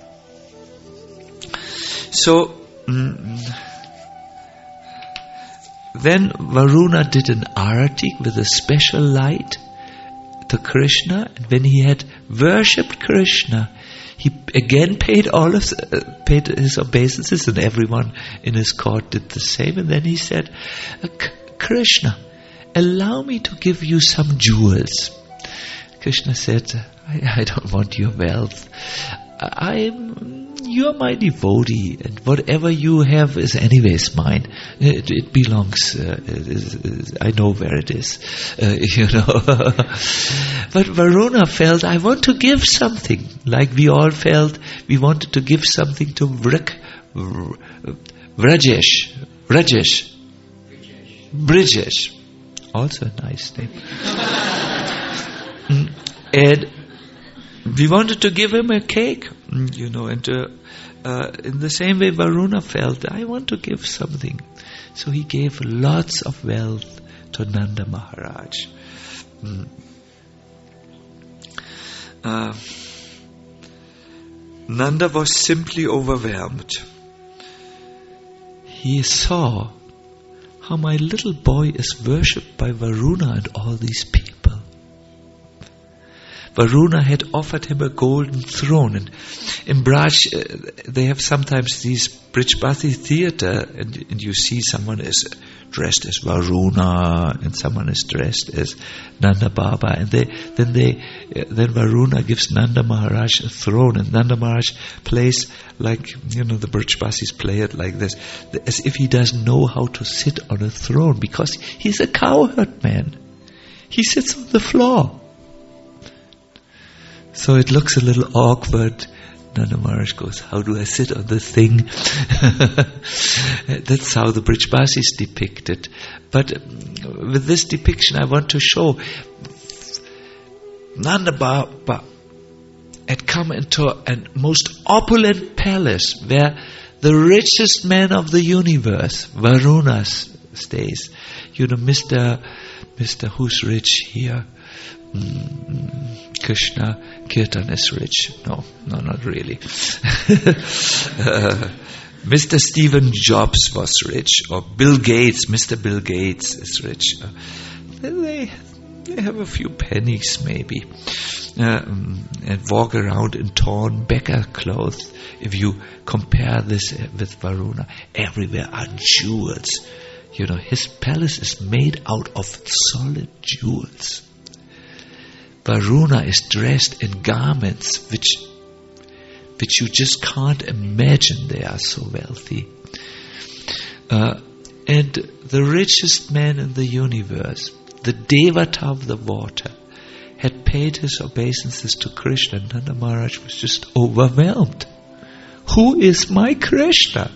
So, mm, then Varuna did an arati with a special light to Krishna, and when he had worshipped Krishna, he again paid all of uh, paid his obeisances, and everyone in his court did the same. And then he said, Krishna, allow me to give you some jewels. Krishna said, I, I don't want your wealth. I'm You're my devotee, and whatever you have is anyways mine. It, it belongs, uh, it is, I know where it is, uh, you know. But Varuna felt, I want to give something, like we all felt we wanted to give something to Vrik, Vrajesh, Rajesh, Brijesh, also a nice name. And we wanted to give him a cake, you know, and uh, uh, in the same way Varuna felt, I want to give something. So he gave lots of wealth to Nanda Maharaj. Mm. Uh, Nanda was simply overwhelmed. He saw how my little boy is worshipped by Varuna and all these people. Varuna had offered him a golden throne, and in Braj uh, they have sometimes these Brijbasi theatre, and, and you see someone is dressed as Varuna and someone is dressed as Nanda Baba, and they then they uh, then Varuna gives Nanda Maharaj a throne, and Nanda Maharaj plays like, you know, the Brijbasis play it like this, as if he doesn't know how to sit on a throne, because he's a cowherd man. He sits on the floor. So it looks a little awkward. Nanda Maharaj goes, how do I sit on this thing? That's how the Brijbasis depict it. But with this depiction I want to show Nanda Baba had come into a most opulent palace where the richest man of the universe, Varuna, stays. You know, Mister Mister Who's rich here? Mm, Krishna Kirtan is rich. No, no, not really. uh, Mister Stephen Jobs was rich, or Bill Gates. Mister Bill Gates is rich. Uh, they, they have a few pennies maybe, uh, and walk around in torn beggar clothes. If you compare this with Varuna, everywhere are jewels. You know, his palace is made out of solid jewels. Varuna is dressed in garments which which you just can't imagine. They are so wealthy. Uh, and the richest man in the universe, the Devata of the water, had paid his obeisances to Krishna. And Nanda Maharaj was just overwhelmed. Who is my Krishna?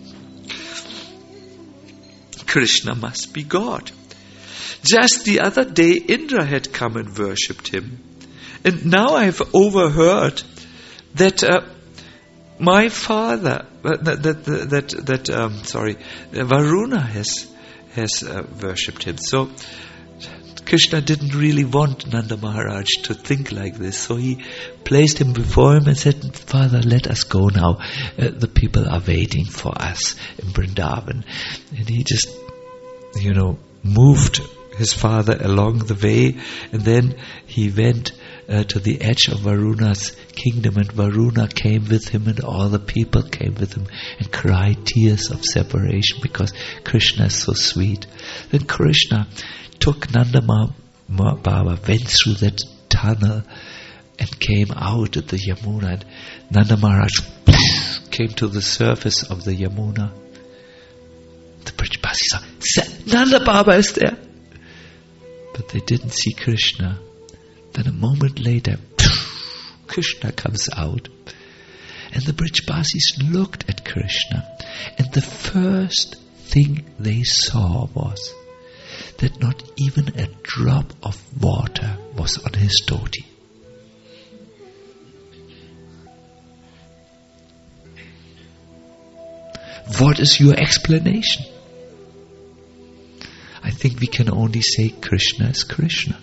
Krishna must be God. Just the other day, Indra had come and worshipped him. And now I've overheard that uh, my father, uh, that, that, that, that um, sorry, uh, Varuna has, has uh, worshipped him. So Krishna didn't really want Nanda Maharaj to think like this. So he placed him before him and said, Father, let us go now. Uh, the people are waiting for us in Vrindavan. And he just, you know, moved his father along the way, and then he went uh, to the edge of Varuna's kingdom, and Varuna came with him, and all the people came with him and cried tears of separation because Krishna is so sweet. Then Krishna took Nanda Baba, went through that tunnel and came out at the Yamuna, and Nanda Maharaj came to the surface of the Yamuna. The Brijbasis said, Nanda Baba is there. But they didn't see Krishna. Then a moment later, Krishna comes out. And the Brijbasis looked at Krishna. And the first thing they saw was that not even a drop of water was on his dhoti. What is your explanation? I think we can only say Krishna is Krishna.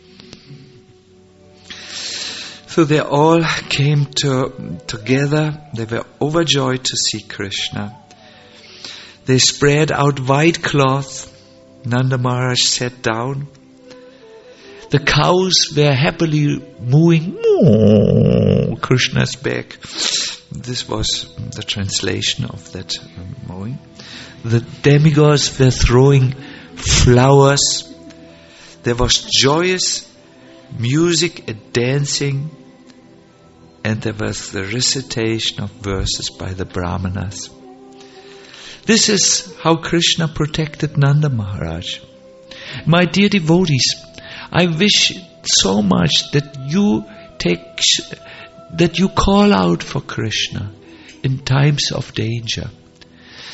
So they all came to, together. They were overjoyed to see Krishna. They spread out white cloth. Nanda Maharaj sat down. The cows were happily mooing. Moo, Krishna's back. This was the translation of that um, mooing. The demigods were throwing flowers. There was joyous music and dancing, and there was the recitation of verses by the Brahmanas. This is how Krishna protected Nanda Maharaj. My dear devotees, I wish so much that you take, that you call out for Krishna in times of danger.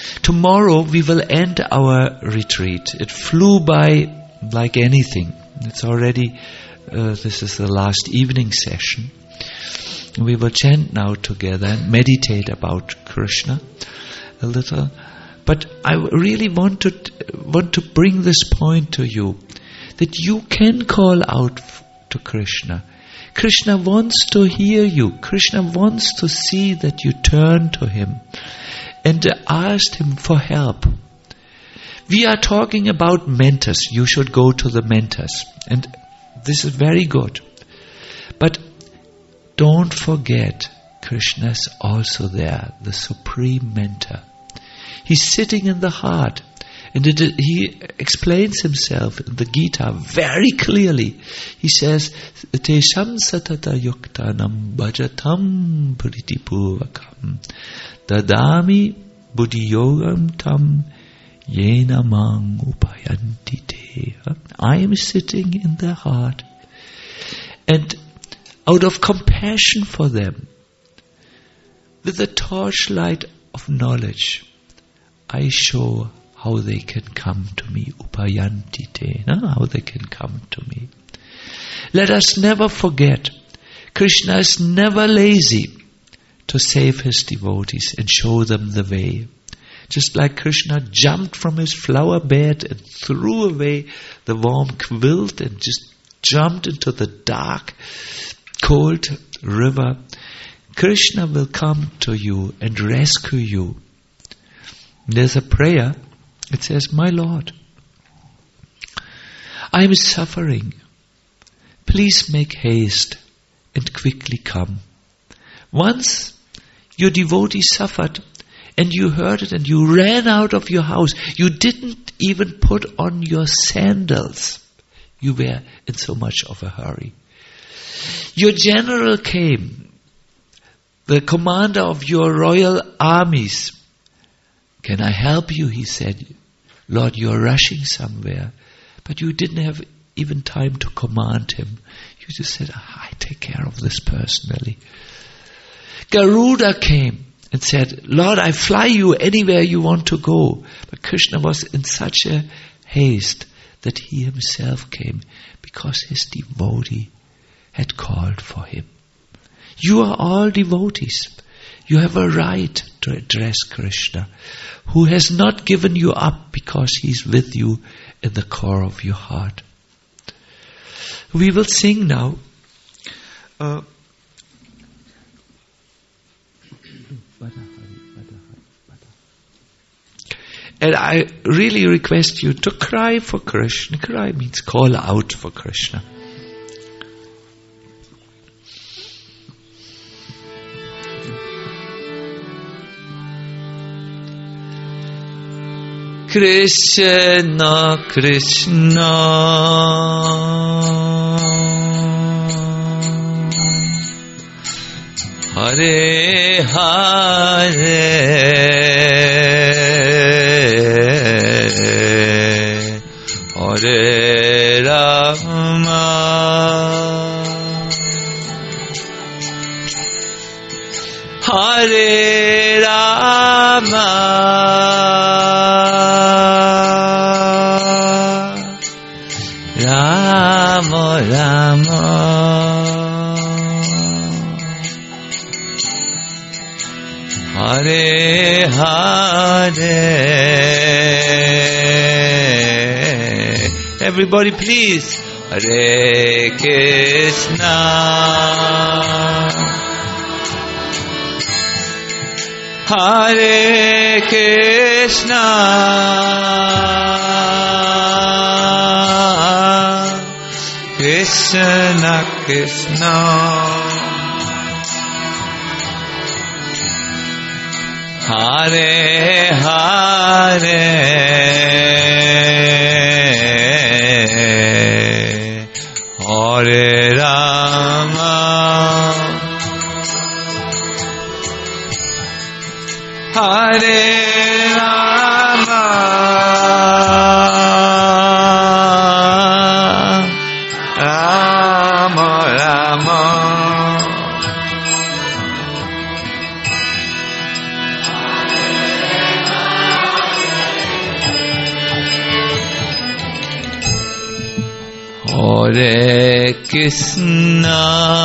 Tomorrow we will end our retreat. It flew by like anything. It's already, uh, this is the last evening session. We will chant now together and meditate about Krishna a little. But I really want to want to bring this point to you, that you can call out to Krishna. Krishna wants to hear you. Krishna wants to see that you turn to Him and ask Him for help. We are talking about mentors. You should go to the mentors. And this is very good. But don't forget, Krishna is also there, the supreme mentor. He's sitting in the heart. And it, he explains himself in the Gita very clearly. He says, Tesham satata yuktanam bhajatam pritipurvakam dadami buddhiyogam tam yena mang upayanti te. I am sitting in their heart. And out of compassion for them, with the torchlight of knowledge, I show how they can come to me, upayanti te, no? How they can come to me. Let us never forget, Krishna is never lazy to save his devotees and show them the way. Just like Krishna jumped from his flower bed and threw away the warm quilt and just jumped into the dark, cold river, Krishna will come to you and rescue you. There's a prayer. It says, my Lord, I am suffering. Please make haste and quickly come. Once your devotee suffered and you heard it and you ran out of your house. You didn't even put on your sandals. You were in so much of a hurry. Your general came, the commander of your royal armies. Can I help you? He said. Lord, you're rushing somewhere. But you didn't have even time to command him. You just said, ah, I take care of this personally. Garuda came and said, Lord, I fly you anywhere you want to go. But Krishna was in such a haste that he himself came because his devotee had called for him. You are all devotees. You have a right to address Krishna, who has not given you up because He's with you in the core of your heart. We will sing now. Uh, and I really request you to cry for Krishna. Cry means call out for Krishna. Krishna, Krishna, Hare Hare, Hare Rama, Hare Rama, Rama Rama, Hare Hare. Everybody please. Hare Krishna, Hare Krishna, Krishna Krishna, Hare Hare, Hare Rama, Hare Rama, Rama Rama, Hare Krishna,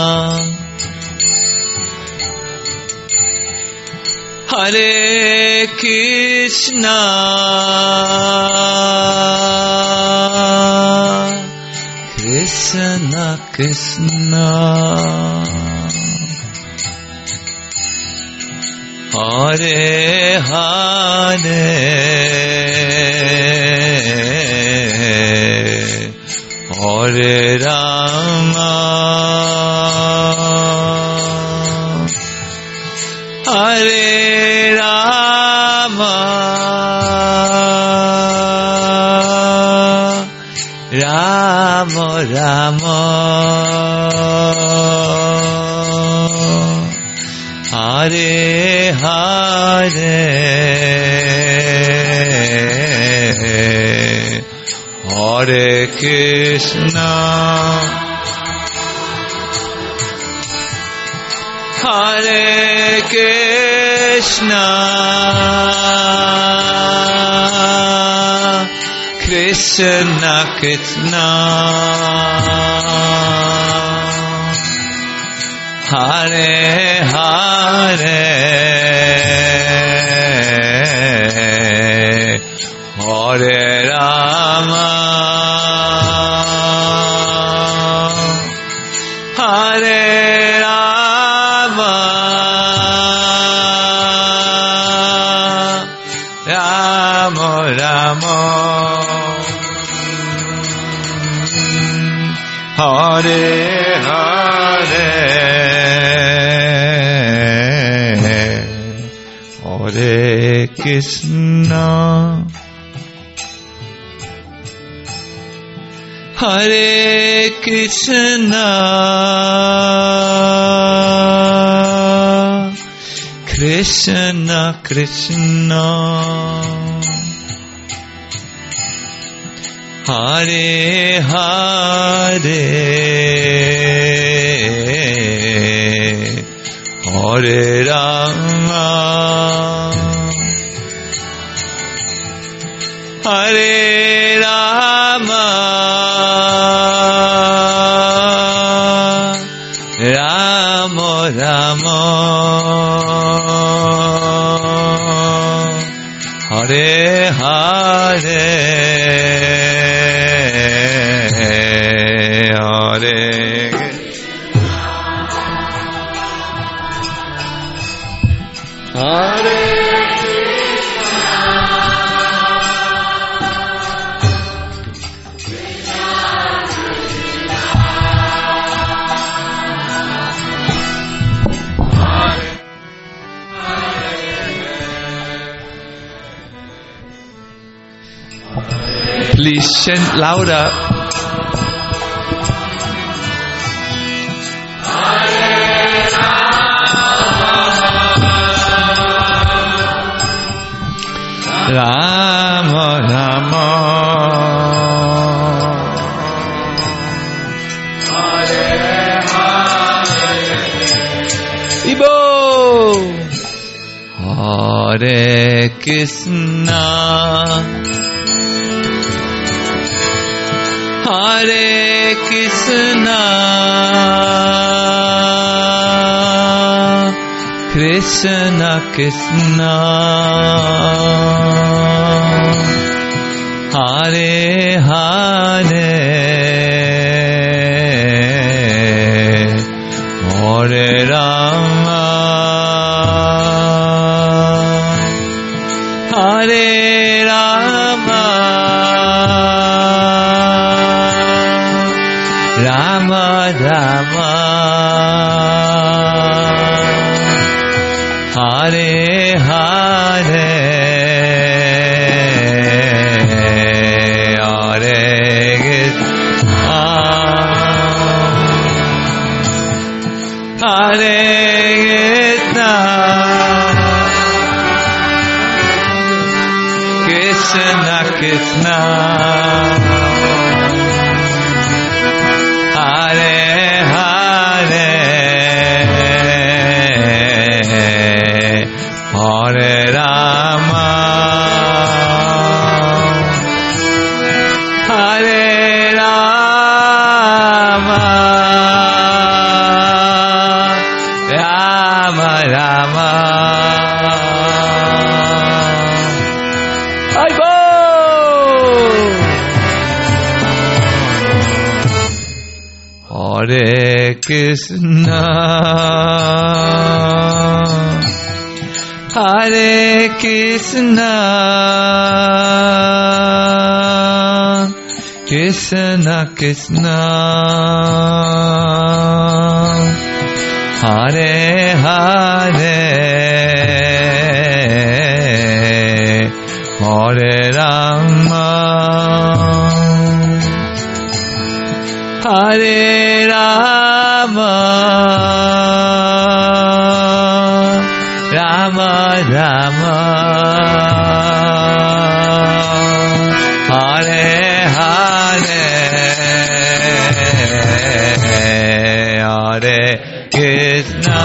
Hare Krishna, Krishna Krishna, Hare Hare, Hare Rama, Hare Rama, Rama Rama, Hare Hare, Hare Krishna, Hare Krishna, Krishna Krishna, Hare Hare, Hare Rama, Hare Rama, Rama Rama, Hare Hare, Hare Krishna, Hare Krishna, Krishna Krishna, Hare Hare, Hare Rama, Hare Rama, Rama Rama, Hare Hare, Hare Hare Please chant louder. Rama Rama, Hare Hare, Ibo, Hare Krishna, Hare Krishna, Krishna Krishna, Hare Hare, Hare Rama, Hare Rama, Rama Rama, Hare Hare, Hare Krishna, Hare Krishna, Krishna Krishna, Hare Hare, Hare Rama, Hare Rama, Hare Krishna, Hare Krishna, Krishna Krishna, Hare Hare, Hare Rama, Hare Rama, Rama Rama, Hare Hare, Hare Krishna.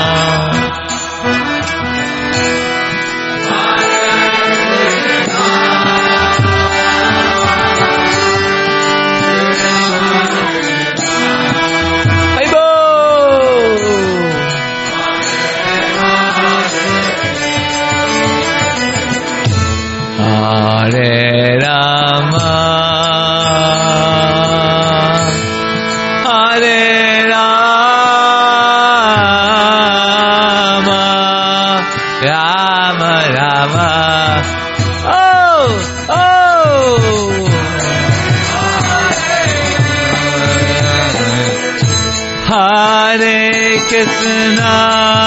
Hare Rama, Hare Rama, Rama Rama. Oh, oh. Hare Krishna,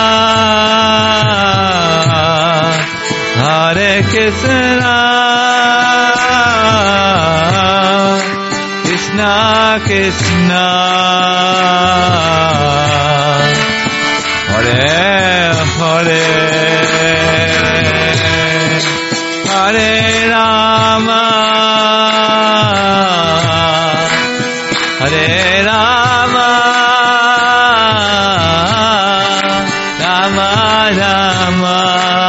Hare Krishna, Krishna Krishna, Hare Hare, Hare Rama, Hare Rama, Rama Rama,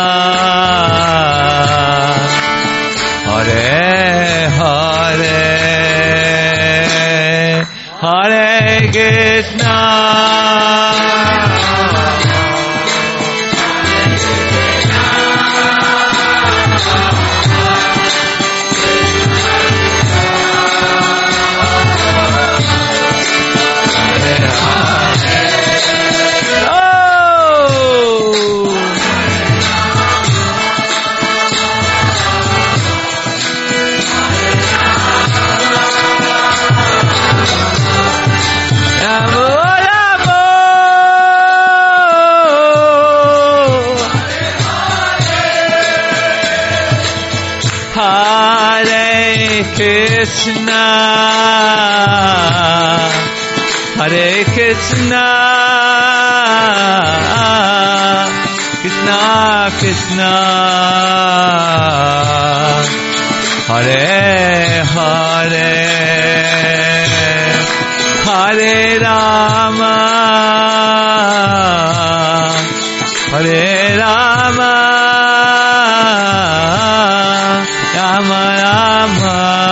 Hare Hare, Hare Krishna, Krishna, Hare Krishna, Krishna Krishna, Hare Hare, Hare Rama, Hare Rama, Rama Rama,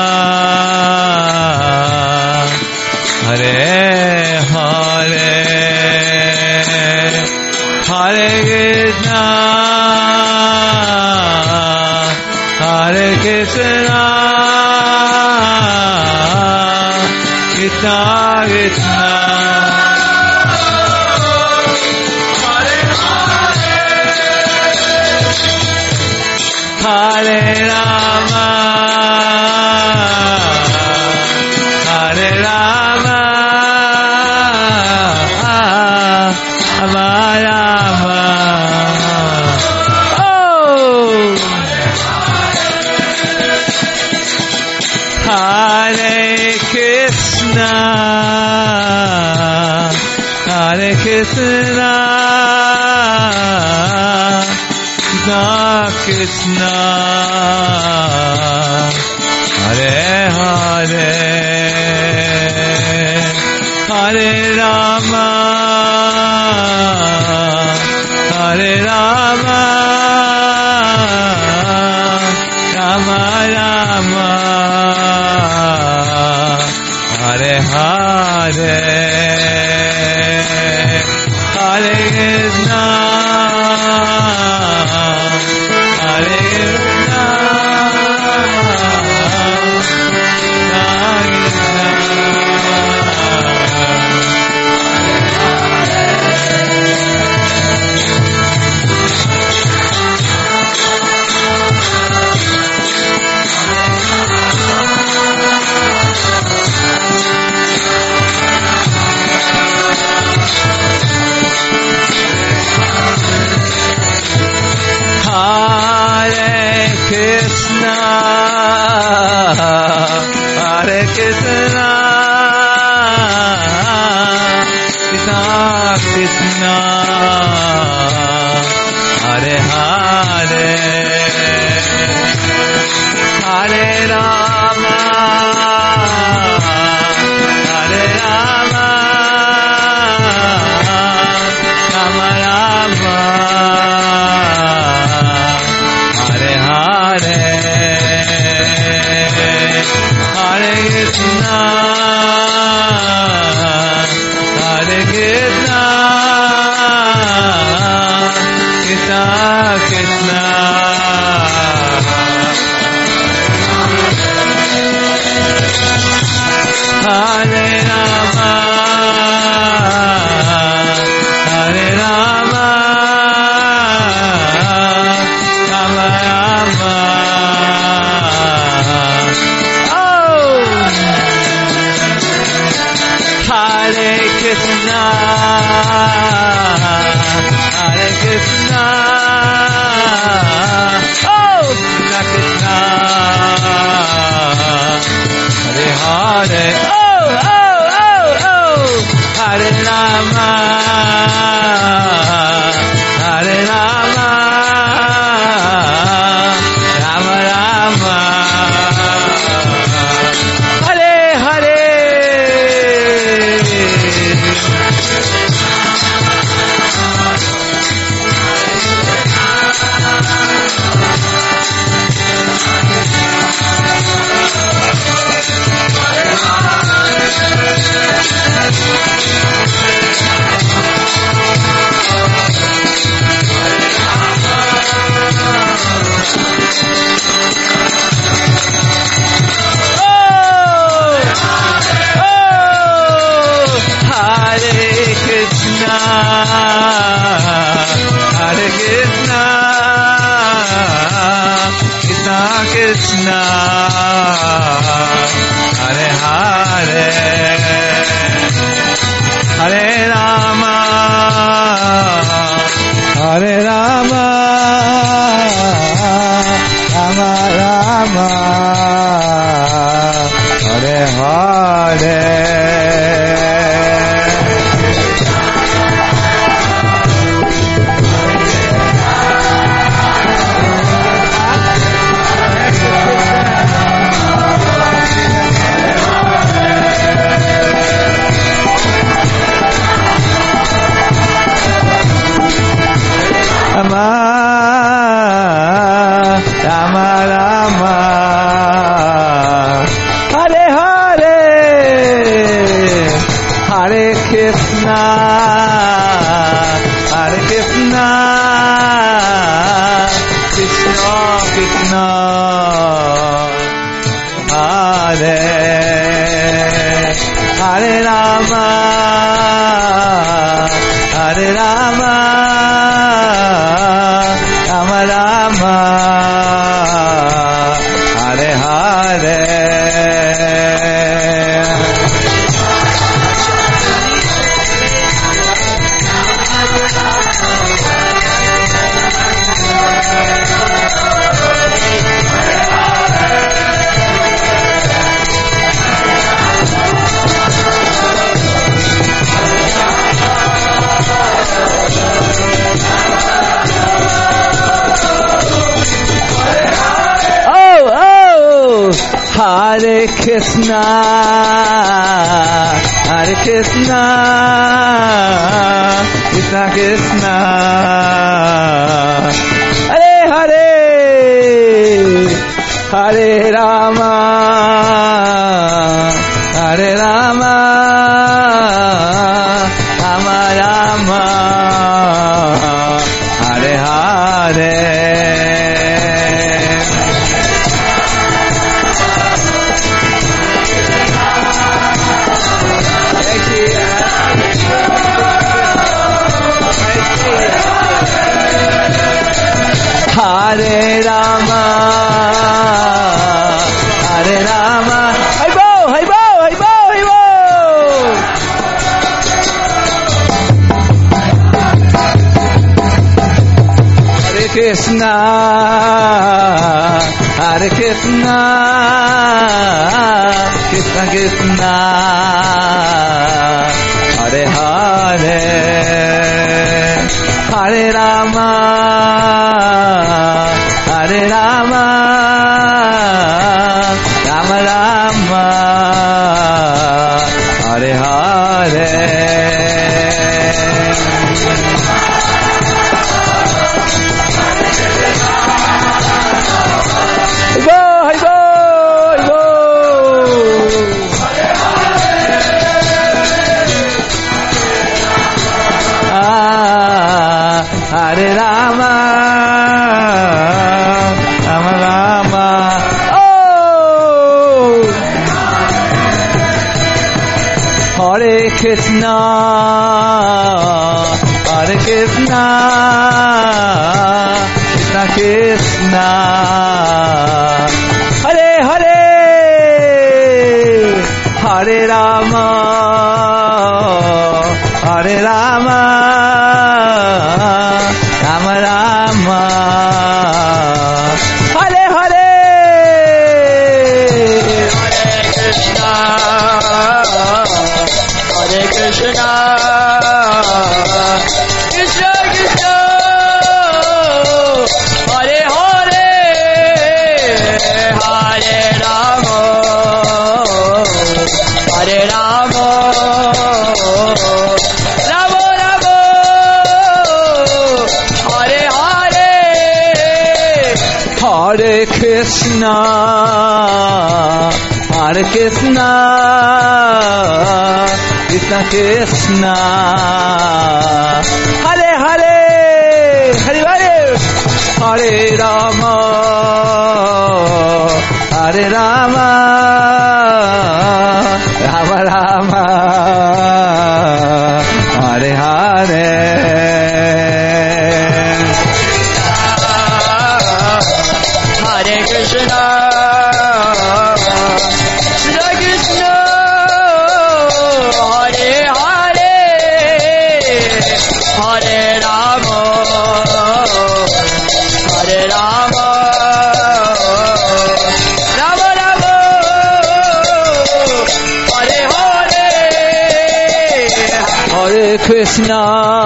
Hare Hare, Hare Krishna, Hare Krishna, Krishna Krishna, Hare Rama, Hare Rama, Rama Rama. Oh, Hare Krishna, Hare Krishna, Krishna, Hare Hare, Hare Rama, Hare Rama, Rama Rama, Hare Hare, Hare Krishna, Hare Krishna, Krishna Krishna, Krishna, Hare Hare, Hare Rama, Hare Rama, Rama Rama, Hare Hare, Hare Krishna, Hare Krishna, Krishna Krishna, Hare Rama, Hare Rama, Rama Rama. Oh, Hare Krishna, Hare Krishna, oh Krishna Krishna, Hare Hare, oh oh oh oh, Hare Rama, Hare Rama, Rama Rama, Hare Hare. Hare Krishna, Krishna Krishna, Hare Hare, Hare Rama, Hare Rama, Rama Rama, Hare Hare. Rama, Rama Rama, Hare Hare, Hare Krishna, Hare Krishna, Krishna Krishna, Hare Hare Rama, Hare Rama, Rama Rama, Hare Hare. Hare Krishna, Hare Krishna, Krishna Krishna, Hare Hare, Hare Rama, Hare Rama, Rama Rama, Hare Hare. Hare Rama, Hare Rama, hey bo, hey bo, hey bo, hey bo. Hare Krishna, Hare Krishna, Krishna Krishna, Hare Hare. Hare Rama, Hare Rama, Rama Rama, Hare Hare. Go, go, go. Ah, Hare Rama, Rama Rama. Oh, Hare Krishna, Hare Krishna, Krishna Krishna, Hare Hare, Hare Rama, Hare Rama, Rama Rama, Hare Hare, Hare Krishna, Hare Krishna, Krishna Krishna, Hare Hare, Hare Rama, Hare Rama, Rama Rama, Hare Hare, Hare Krishna, Hare Krishna, Krishna Krishna, Hare Hare, Hare Hare, Hare Rama, Hare Rama, Rama Rama, Hare Hare. Hare Krishna, Krishna Krishna, Hare Hare, Hare Rama, Hare Rama, Rama Rama, Hare Hare, Hare Krishna,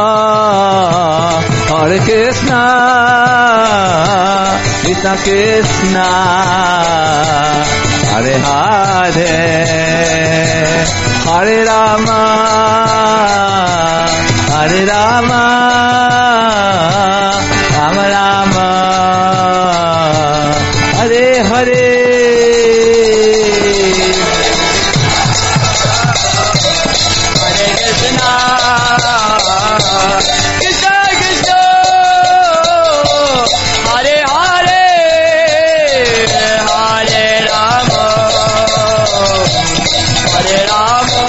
Hare Krishna, Krishna Krishna, Hare Hare, Hare Rama, Hare Rama, Rama Rama, Hare Hare. Hare Krishna, Krishna Krishna, Hare Hare, Hare Rama, Hare Rama,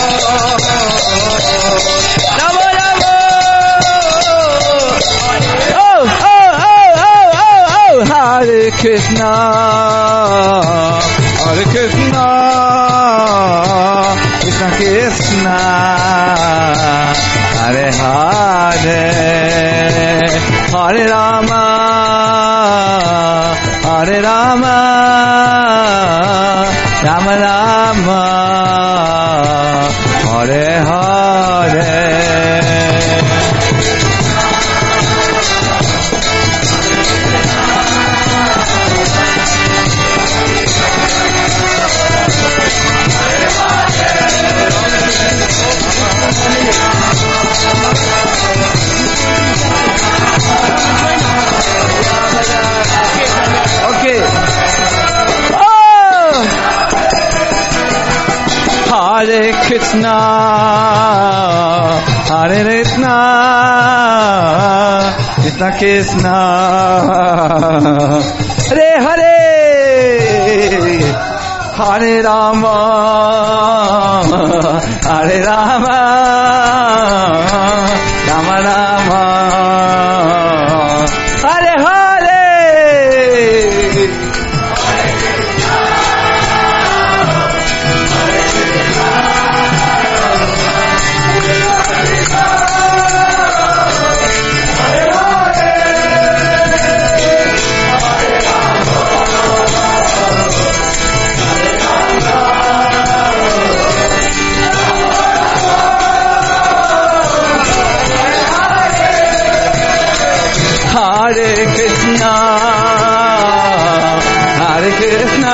Rama Rama, oh, oh, oh, oh, oh, oh, Hare Krishna, Hare Krishna, Krishna Krishna, Hare Hare, Hare Rama, Hare Rama, Rama Rama, Hare Hare. Okay. Oh! Hare Krishna, Hare Krishna, Krishna Krishna, Hare Hare, Hare Rama, Hare Rama, Rama Rama, Hare Hare. Hare Krishna, Hare Krishna,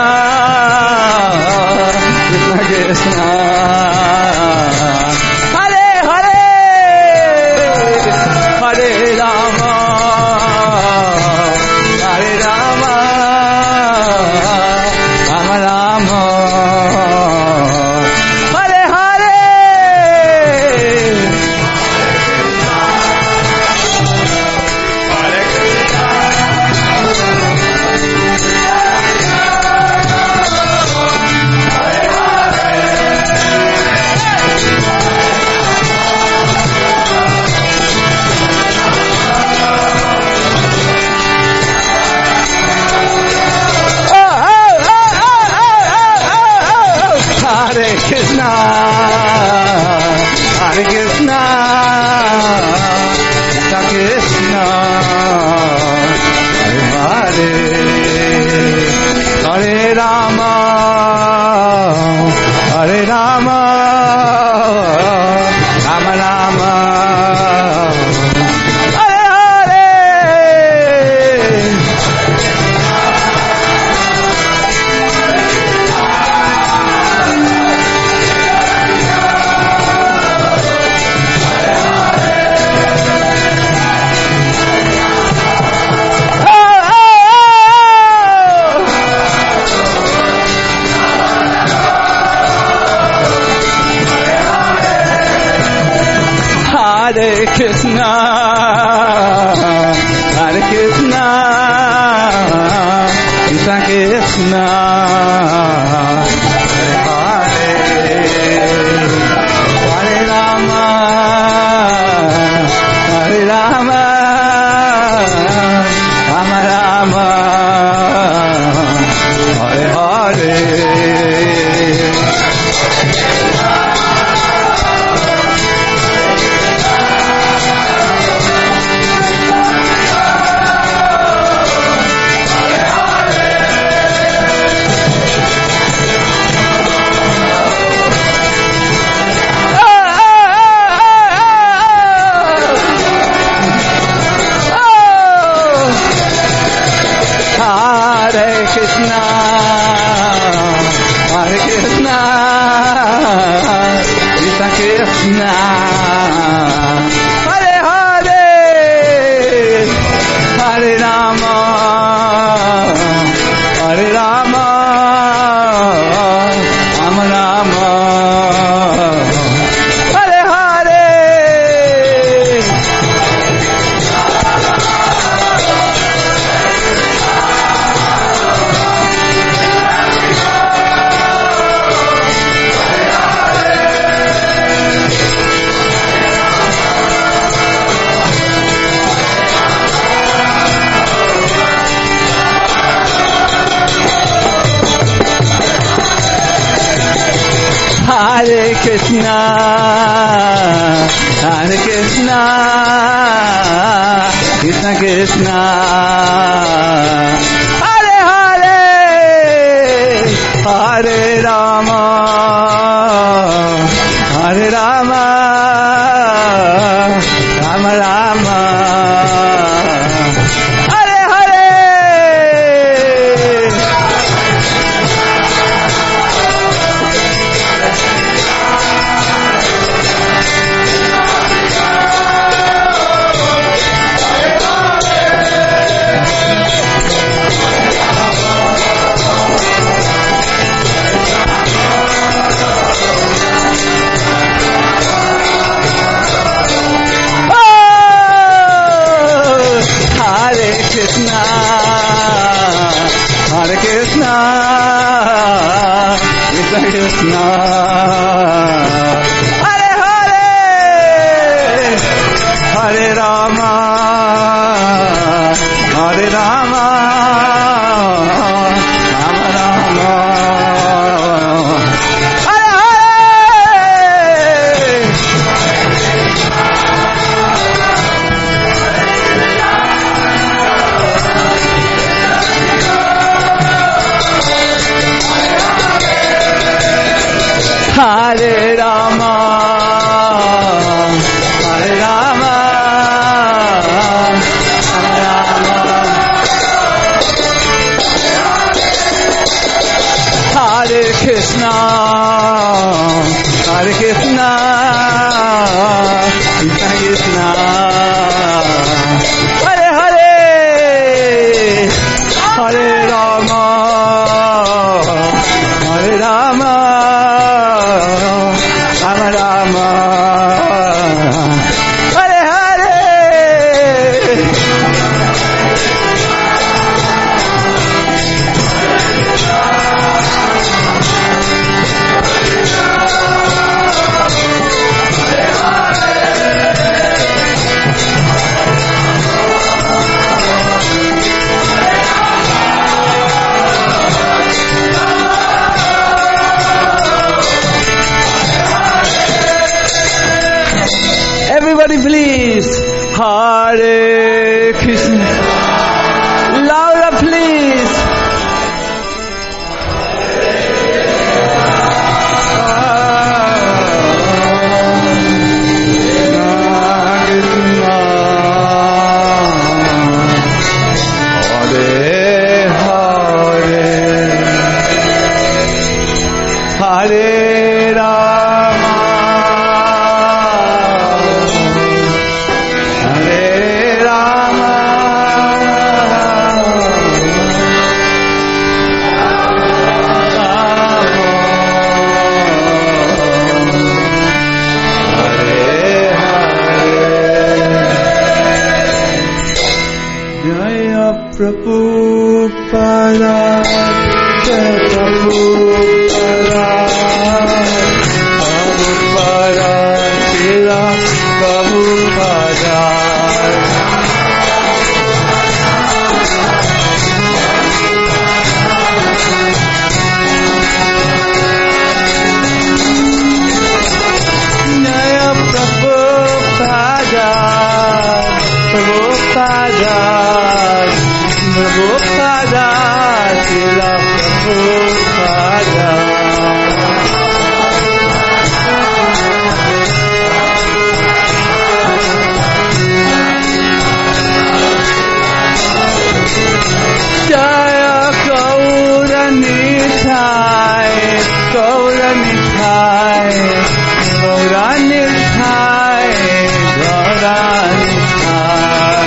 Krishna Krishna, Hare Hare, Hare Rama, Hare Rama, Rama Rama, Hare Hare, Hare Krishna, Hare Krishna, Krishna Krishna, Hare Hare, Hare Rama, Hare Rama, Rama Rama, Hare Hare. Hare Krishna, Hare Krishna, Krishna Krishna, Hare Hare, Hare Rama, Hare Rama, Rama Rama, Hare Hare. Hare Krishna, Hare Krishna, Krishna Krishna, Hare Hare, Hare Rama, Hare Rama, Rama Rama, Hare Hare. Hare Krishna, Hare Krishna, Krishna Krishna, Hare Hare, Hare Rama, Hare Rama, Rama Rama, Hare Hare. Krishna, Hare Krishna, Krishna Krishna, Hare Hare, Hare Rama, Hare Rama, Rama Rama, Hare Hare Rama, Hare Rama, Rama Krishna, Hare Krishna, Krishna Krishna, Hare Hare, Hare Rama, Hare Rama, Rama Rama, Hare Hare. Everybody please, Hare Krishna. Louder please. Hare Rama, Hare Rama, Hare Hare. Jaya Prabhupada, Jaya Prabhupada, Prabhupada, Srila Prabhupada. Jaya Prabhupada, Prabhupada, Prabhupada, Srila Prabhupada. Jaya Gauranitai, Gauranitai, Gauranitai, Gauranitai.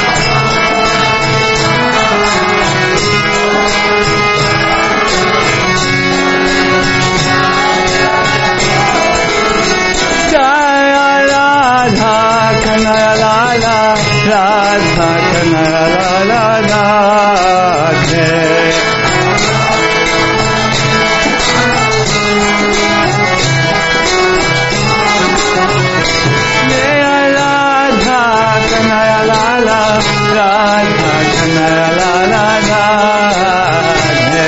Jaya Radha Kanaya Lala, Radha Kanaya Lala Radhe. Jaya Radha Kanaya Lala, Radha Kanaya Lala Radhe.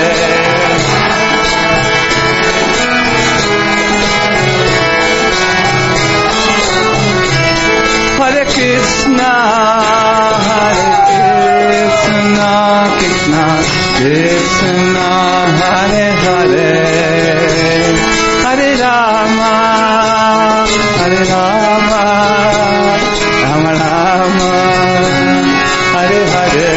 Hare Krishna, Hare Krishna, Krishna Krishna, Hare Hare, Hare Rama, Hare Rama, Rama Rama, Hare Hare.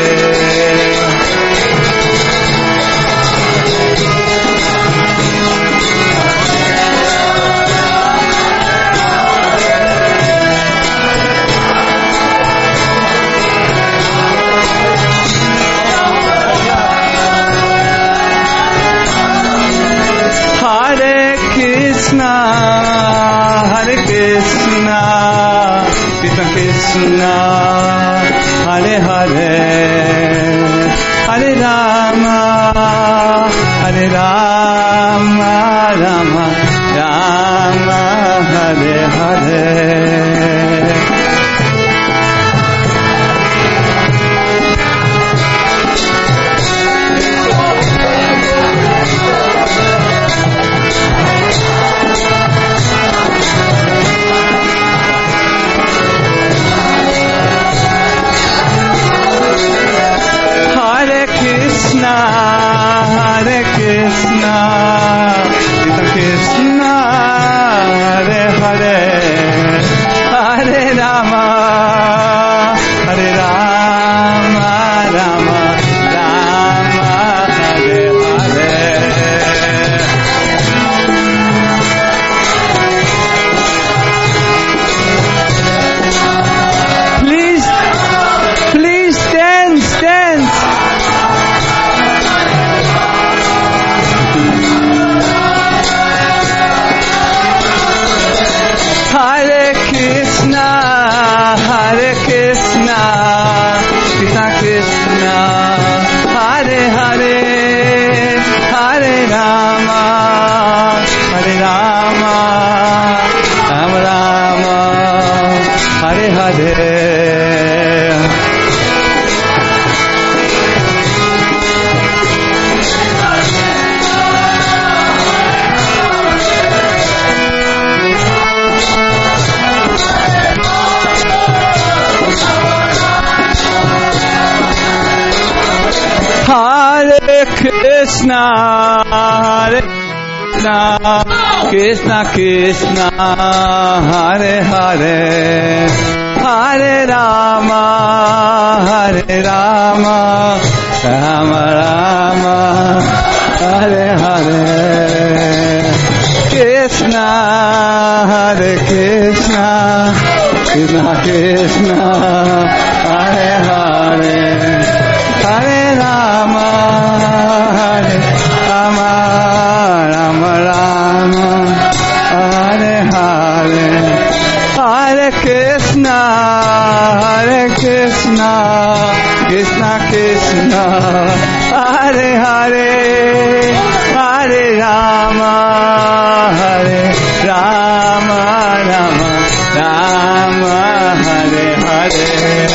Hare Krishna, Hare Krishna, Krishna Krishna, Hare Hare, Hare Rama, Hare Rama, Rama Rama, Hare Hare. Hare Krishna, Hare Krishna, Hare Krishna, Hare Krishna, Krishna Krishna, Hare Hare, Hare Rama, Hare Rama, Rama Rama, Hare Hare, Krishna, Hare Krishna, Krishna Krishna, Hare Hare, Hare Rama, Hare Rama, Rama Rama, Hare Hare, Hare Krishna, Hare Krishna, Krishna Krishna, Hare Hare, Hare Rama, Hare Rama, Rama Rama, Hare Hare.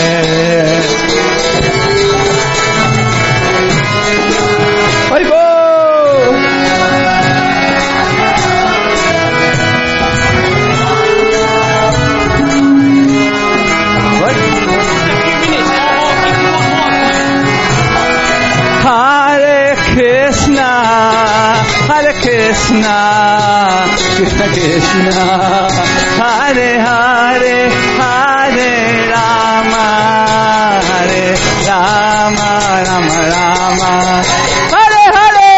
Hare Krishna, Krishna Krishna, Hare Hare, Hare Rama, Hare Rama, Rama Rama, Hare Hare.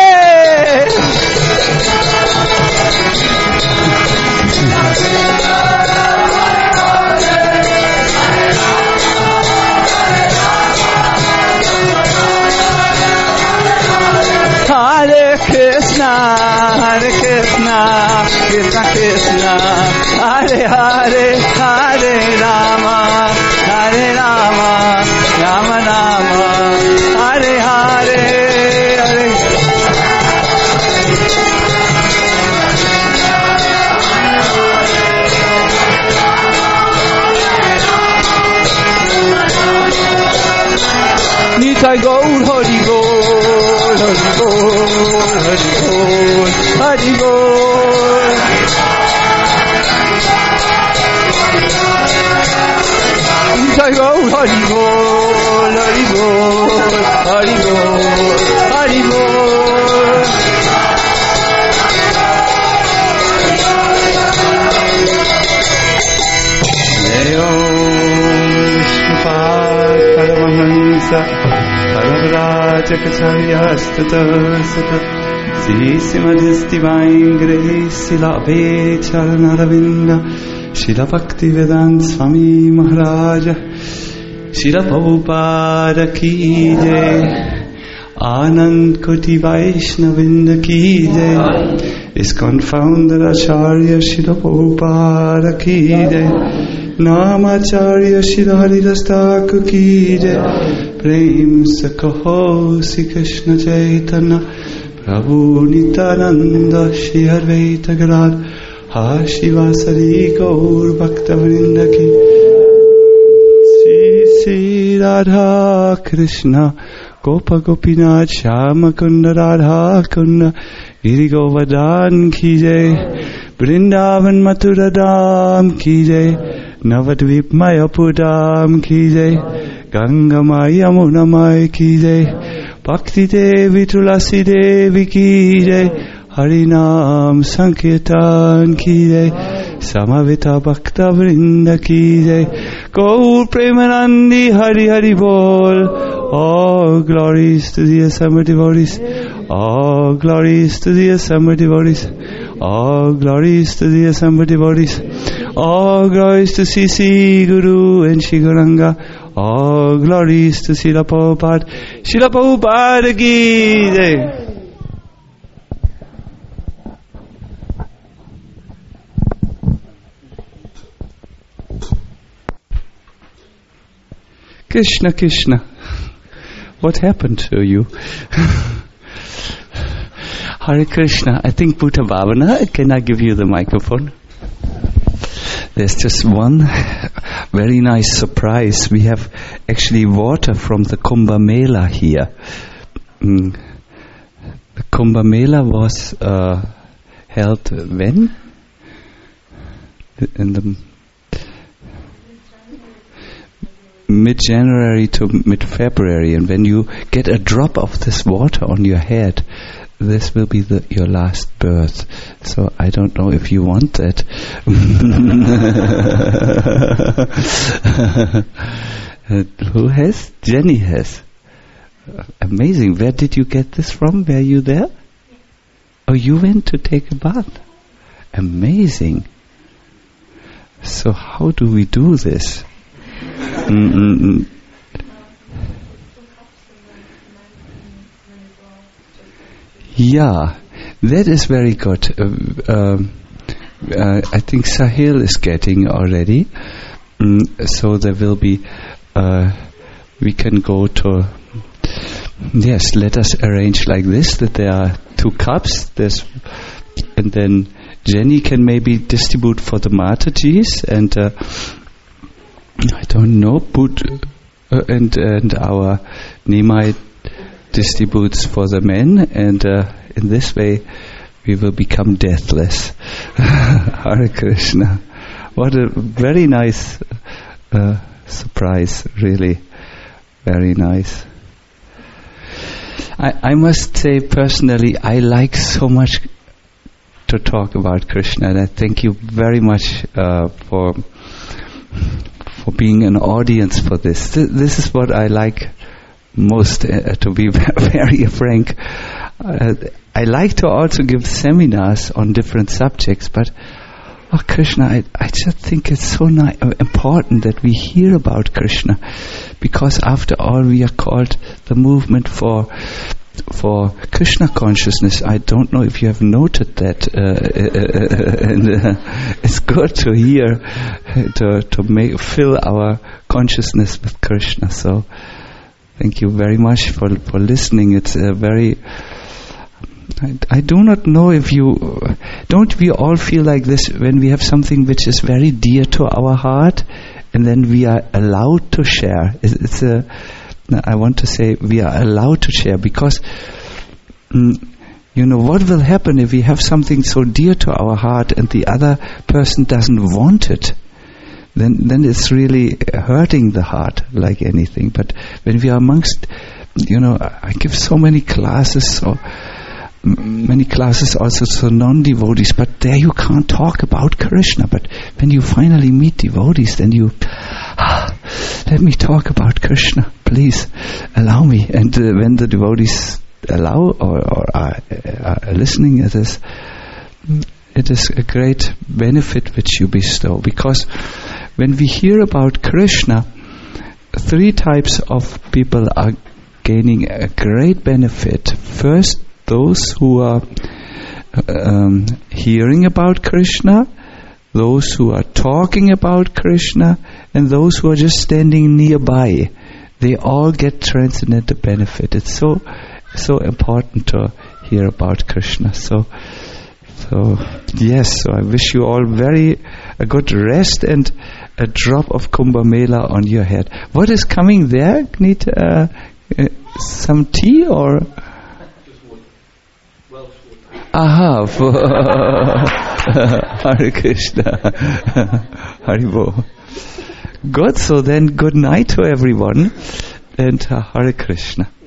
Hare Krishna, Hare Krishna, Krishna Krishna, Hare Hare, Hare Rama, Hare Rama, Rama Rama, Hare Hare, Hare. Nitai Gaur Hari Gaur, Hari Gaur, Hari Gaur, Hari Gaur. Nitai Gaur Hari Gaur, Hari Gaur, Hari Gaur, Hari Gaur. Jai Vishnupada Paramahansa Paravrajakacharya-stata Sri Divine Grace Srila Abhay Charana-ravinda Srila Bhaktivedanta Swami Maharaja Srila Prabhupada ki jai Anand Koti Vaishnavinda ki jai ISKCON founder Acharya Srila Prabhupada ki jai Namacharya Srila Haridas Thakur ki jai Prem se kaho Sri Krishna Chaitanya Prabhu Nityananda Shri Advaita Gadadhar Shivasari Gaur Bhaktavrinda ki Sri Sri Radha Krishna Gopa Gopinath Shama Kunda Radha Kunda Giri Govardhan ki jai Vrindavan Mathura Dham ki jai Navadvip Mayapur Dham ki jai Ganga Maya Yamuna Maya ki jai Bhakti Devi Tulasi Devi ki jai Harinam Sankirtan ki jai Samavita Bhakta Vrinda ki jai Gaur Premanandi Hari Hari Bol. All glories to the assembled devotees. All glories to the assembled devotees. All glories to the assembled devotees. All glories to C C Guru and Shri Gauranga. All glories to Srila Prabhupada. Srila Prabhupada ki jai. Krishna, Krishna. What happened to you? Hare Krishna. I think Bhuta Bhavana, can I give you the microphone? There's just one very nice surprise. We have actually water from the Kumbh Mela here. Mm. The Kumbh Mela was uh, held when? In the mid-January to mid-February, and when you get a drop of this water on your head, this will be the, your last birth. So I don't know if you want that. uh, who has? Jenny has. Uh, amazing. Where did you get this from? Were you there? Oh, you went to take a bath. Amazing. So how do we do this? Mm-mm-mm. Yeah, that is very good. Uh, uh, uh, I think Sahil is getting already. Mm, so there will be, uh, we can go to, yes, let us arrange like this, that there are two cups, there's, and then Jenny can maybe distribute for the Matajis, and uh, I don't know, put, uh, and, and our Nimai distributes for the men, and uh, in this way we will become deathless. Hare Krishna. What a very nice uh, surprise, really. Very nice. I, I must say personally, I like so much to talk about Krishna, and I thank you very much uh, for for being an audience for this. Th- this is what I like most, uh, to be very frank. Uh, I like to also give seminars on different subjects, but oh, Krishna, I, I just think it's so ni- uh, important that we hear about Krishna, because after all we are called the movement for for Krishna consciousness. I don't know if you have noted that, uh, and uh, it's good to hear, to to make fill our consciousness with Krishna. So thank you very much for for listening. It's a very I, I do not know if you don't we all feel like this when we have something which is very dear to our heart, and then we are allowed to share. It's, it's a I want to say we are allowed to share, because mm, you know what will happen if we have something so dear to our heart and the other person doesn't want it. Then then it's really hurting the heart like anything. But when we are amongst, you know, I give so many classes, so many classes also to non-devotees, but there you can't talk about Krishna. But when you finally meet devotees, then you, ah, let me talk about Krishna, please, allow me. And uh, when the devotees allow or, or are, are listening, it is, it is a great benefit which you bestow. Because when we hear about Krishna, three types of people are gaining a great benefit. First, those who are um, hearing about Krishna, those who are talking about Krishna, and those who are just standing nearby. They all get transcendental benefit. It's so so important to hear about Krishna. So, so yes. So I wish you all very a good rest and a drop of Kumbh Mela on your head. What is coming there? Need uh, uh, some tea or? Aha, for Hare Krishna, Haribo. Good, so then good night to everyone, and uh, Hare Krishna.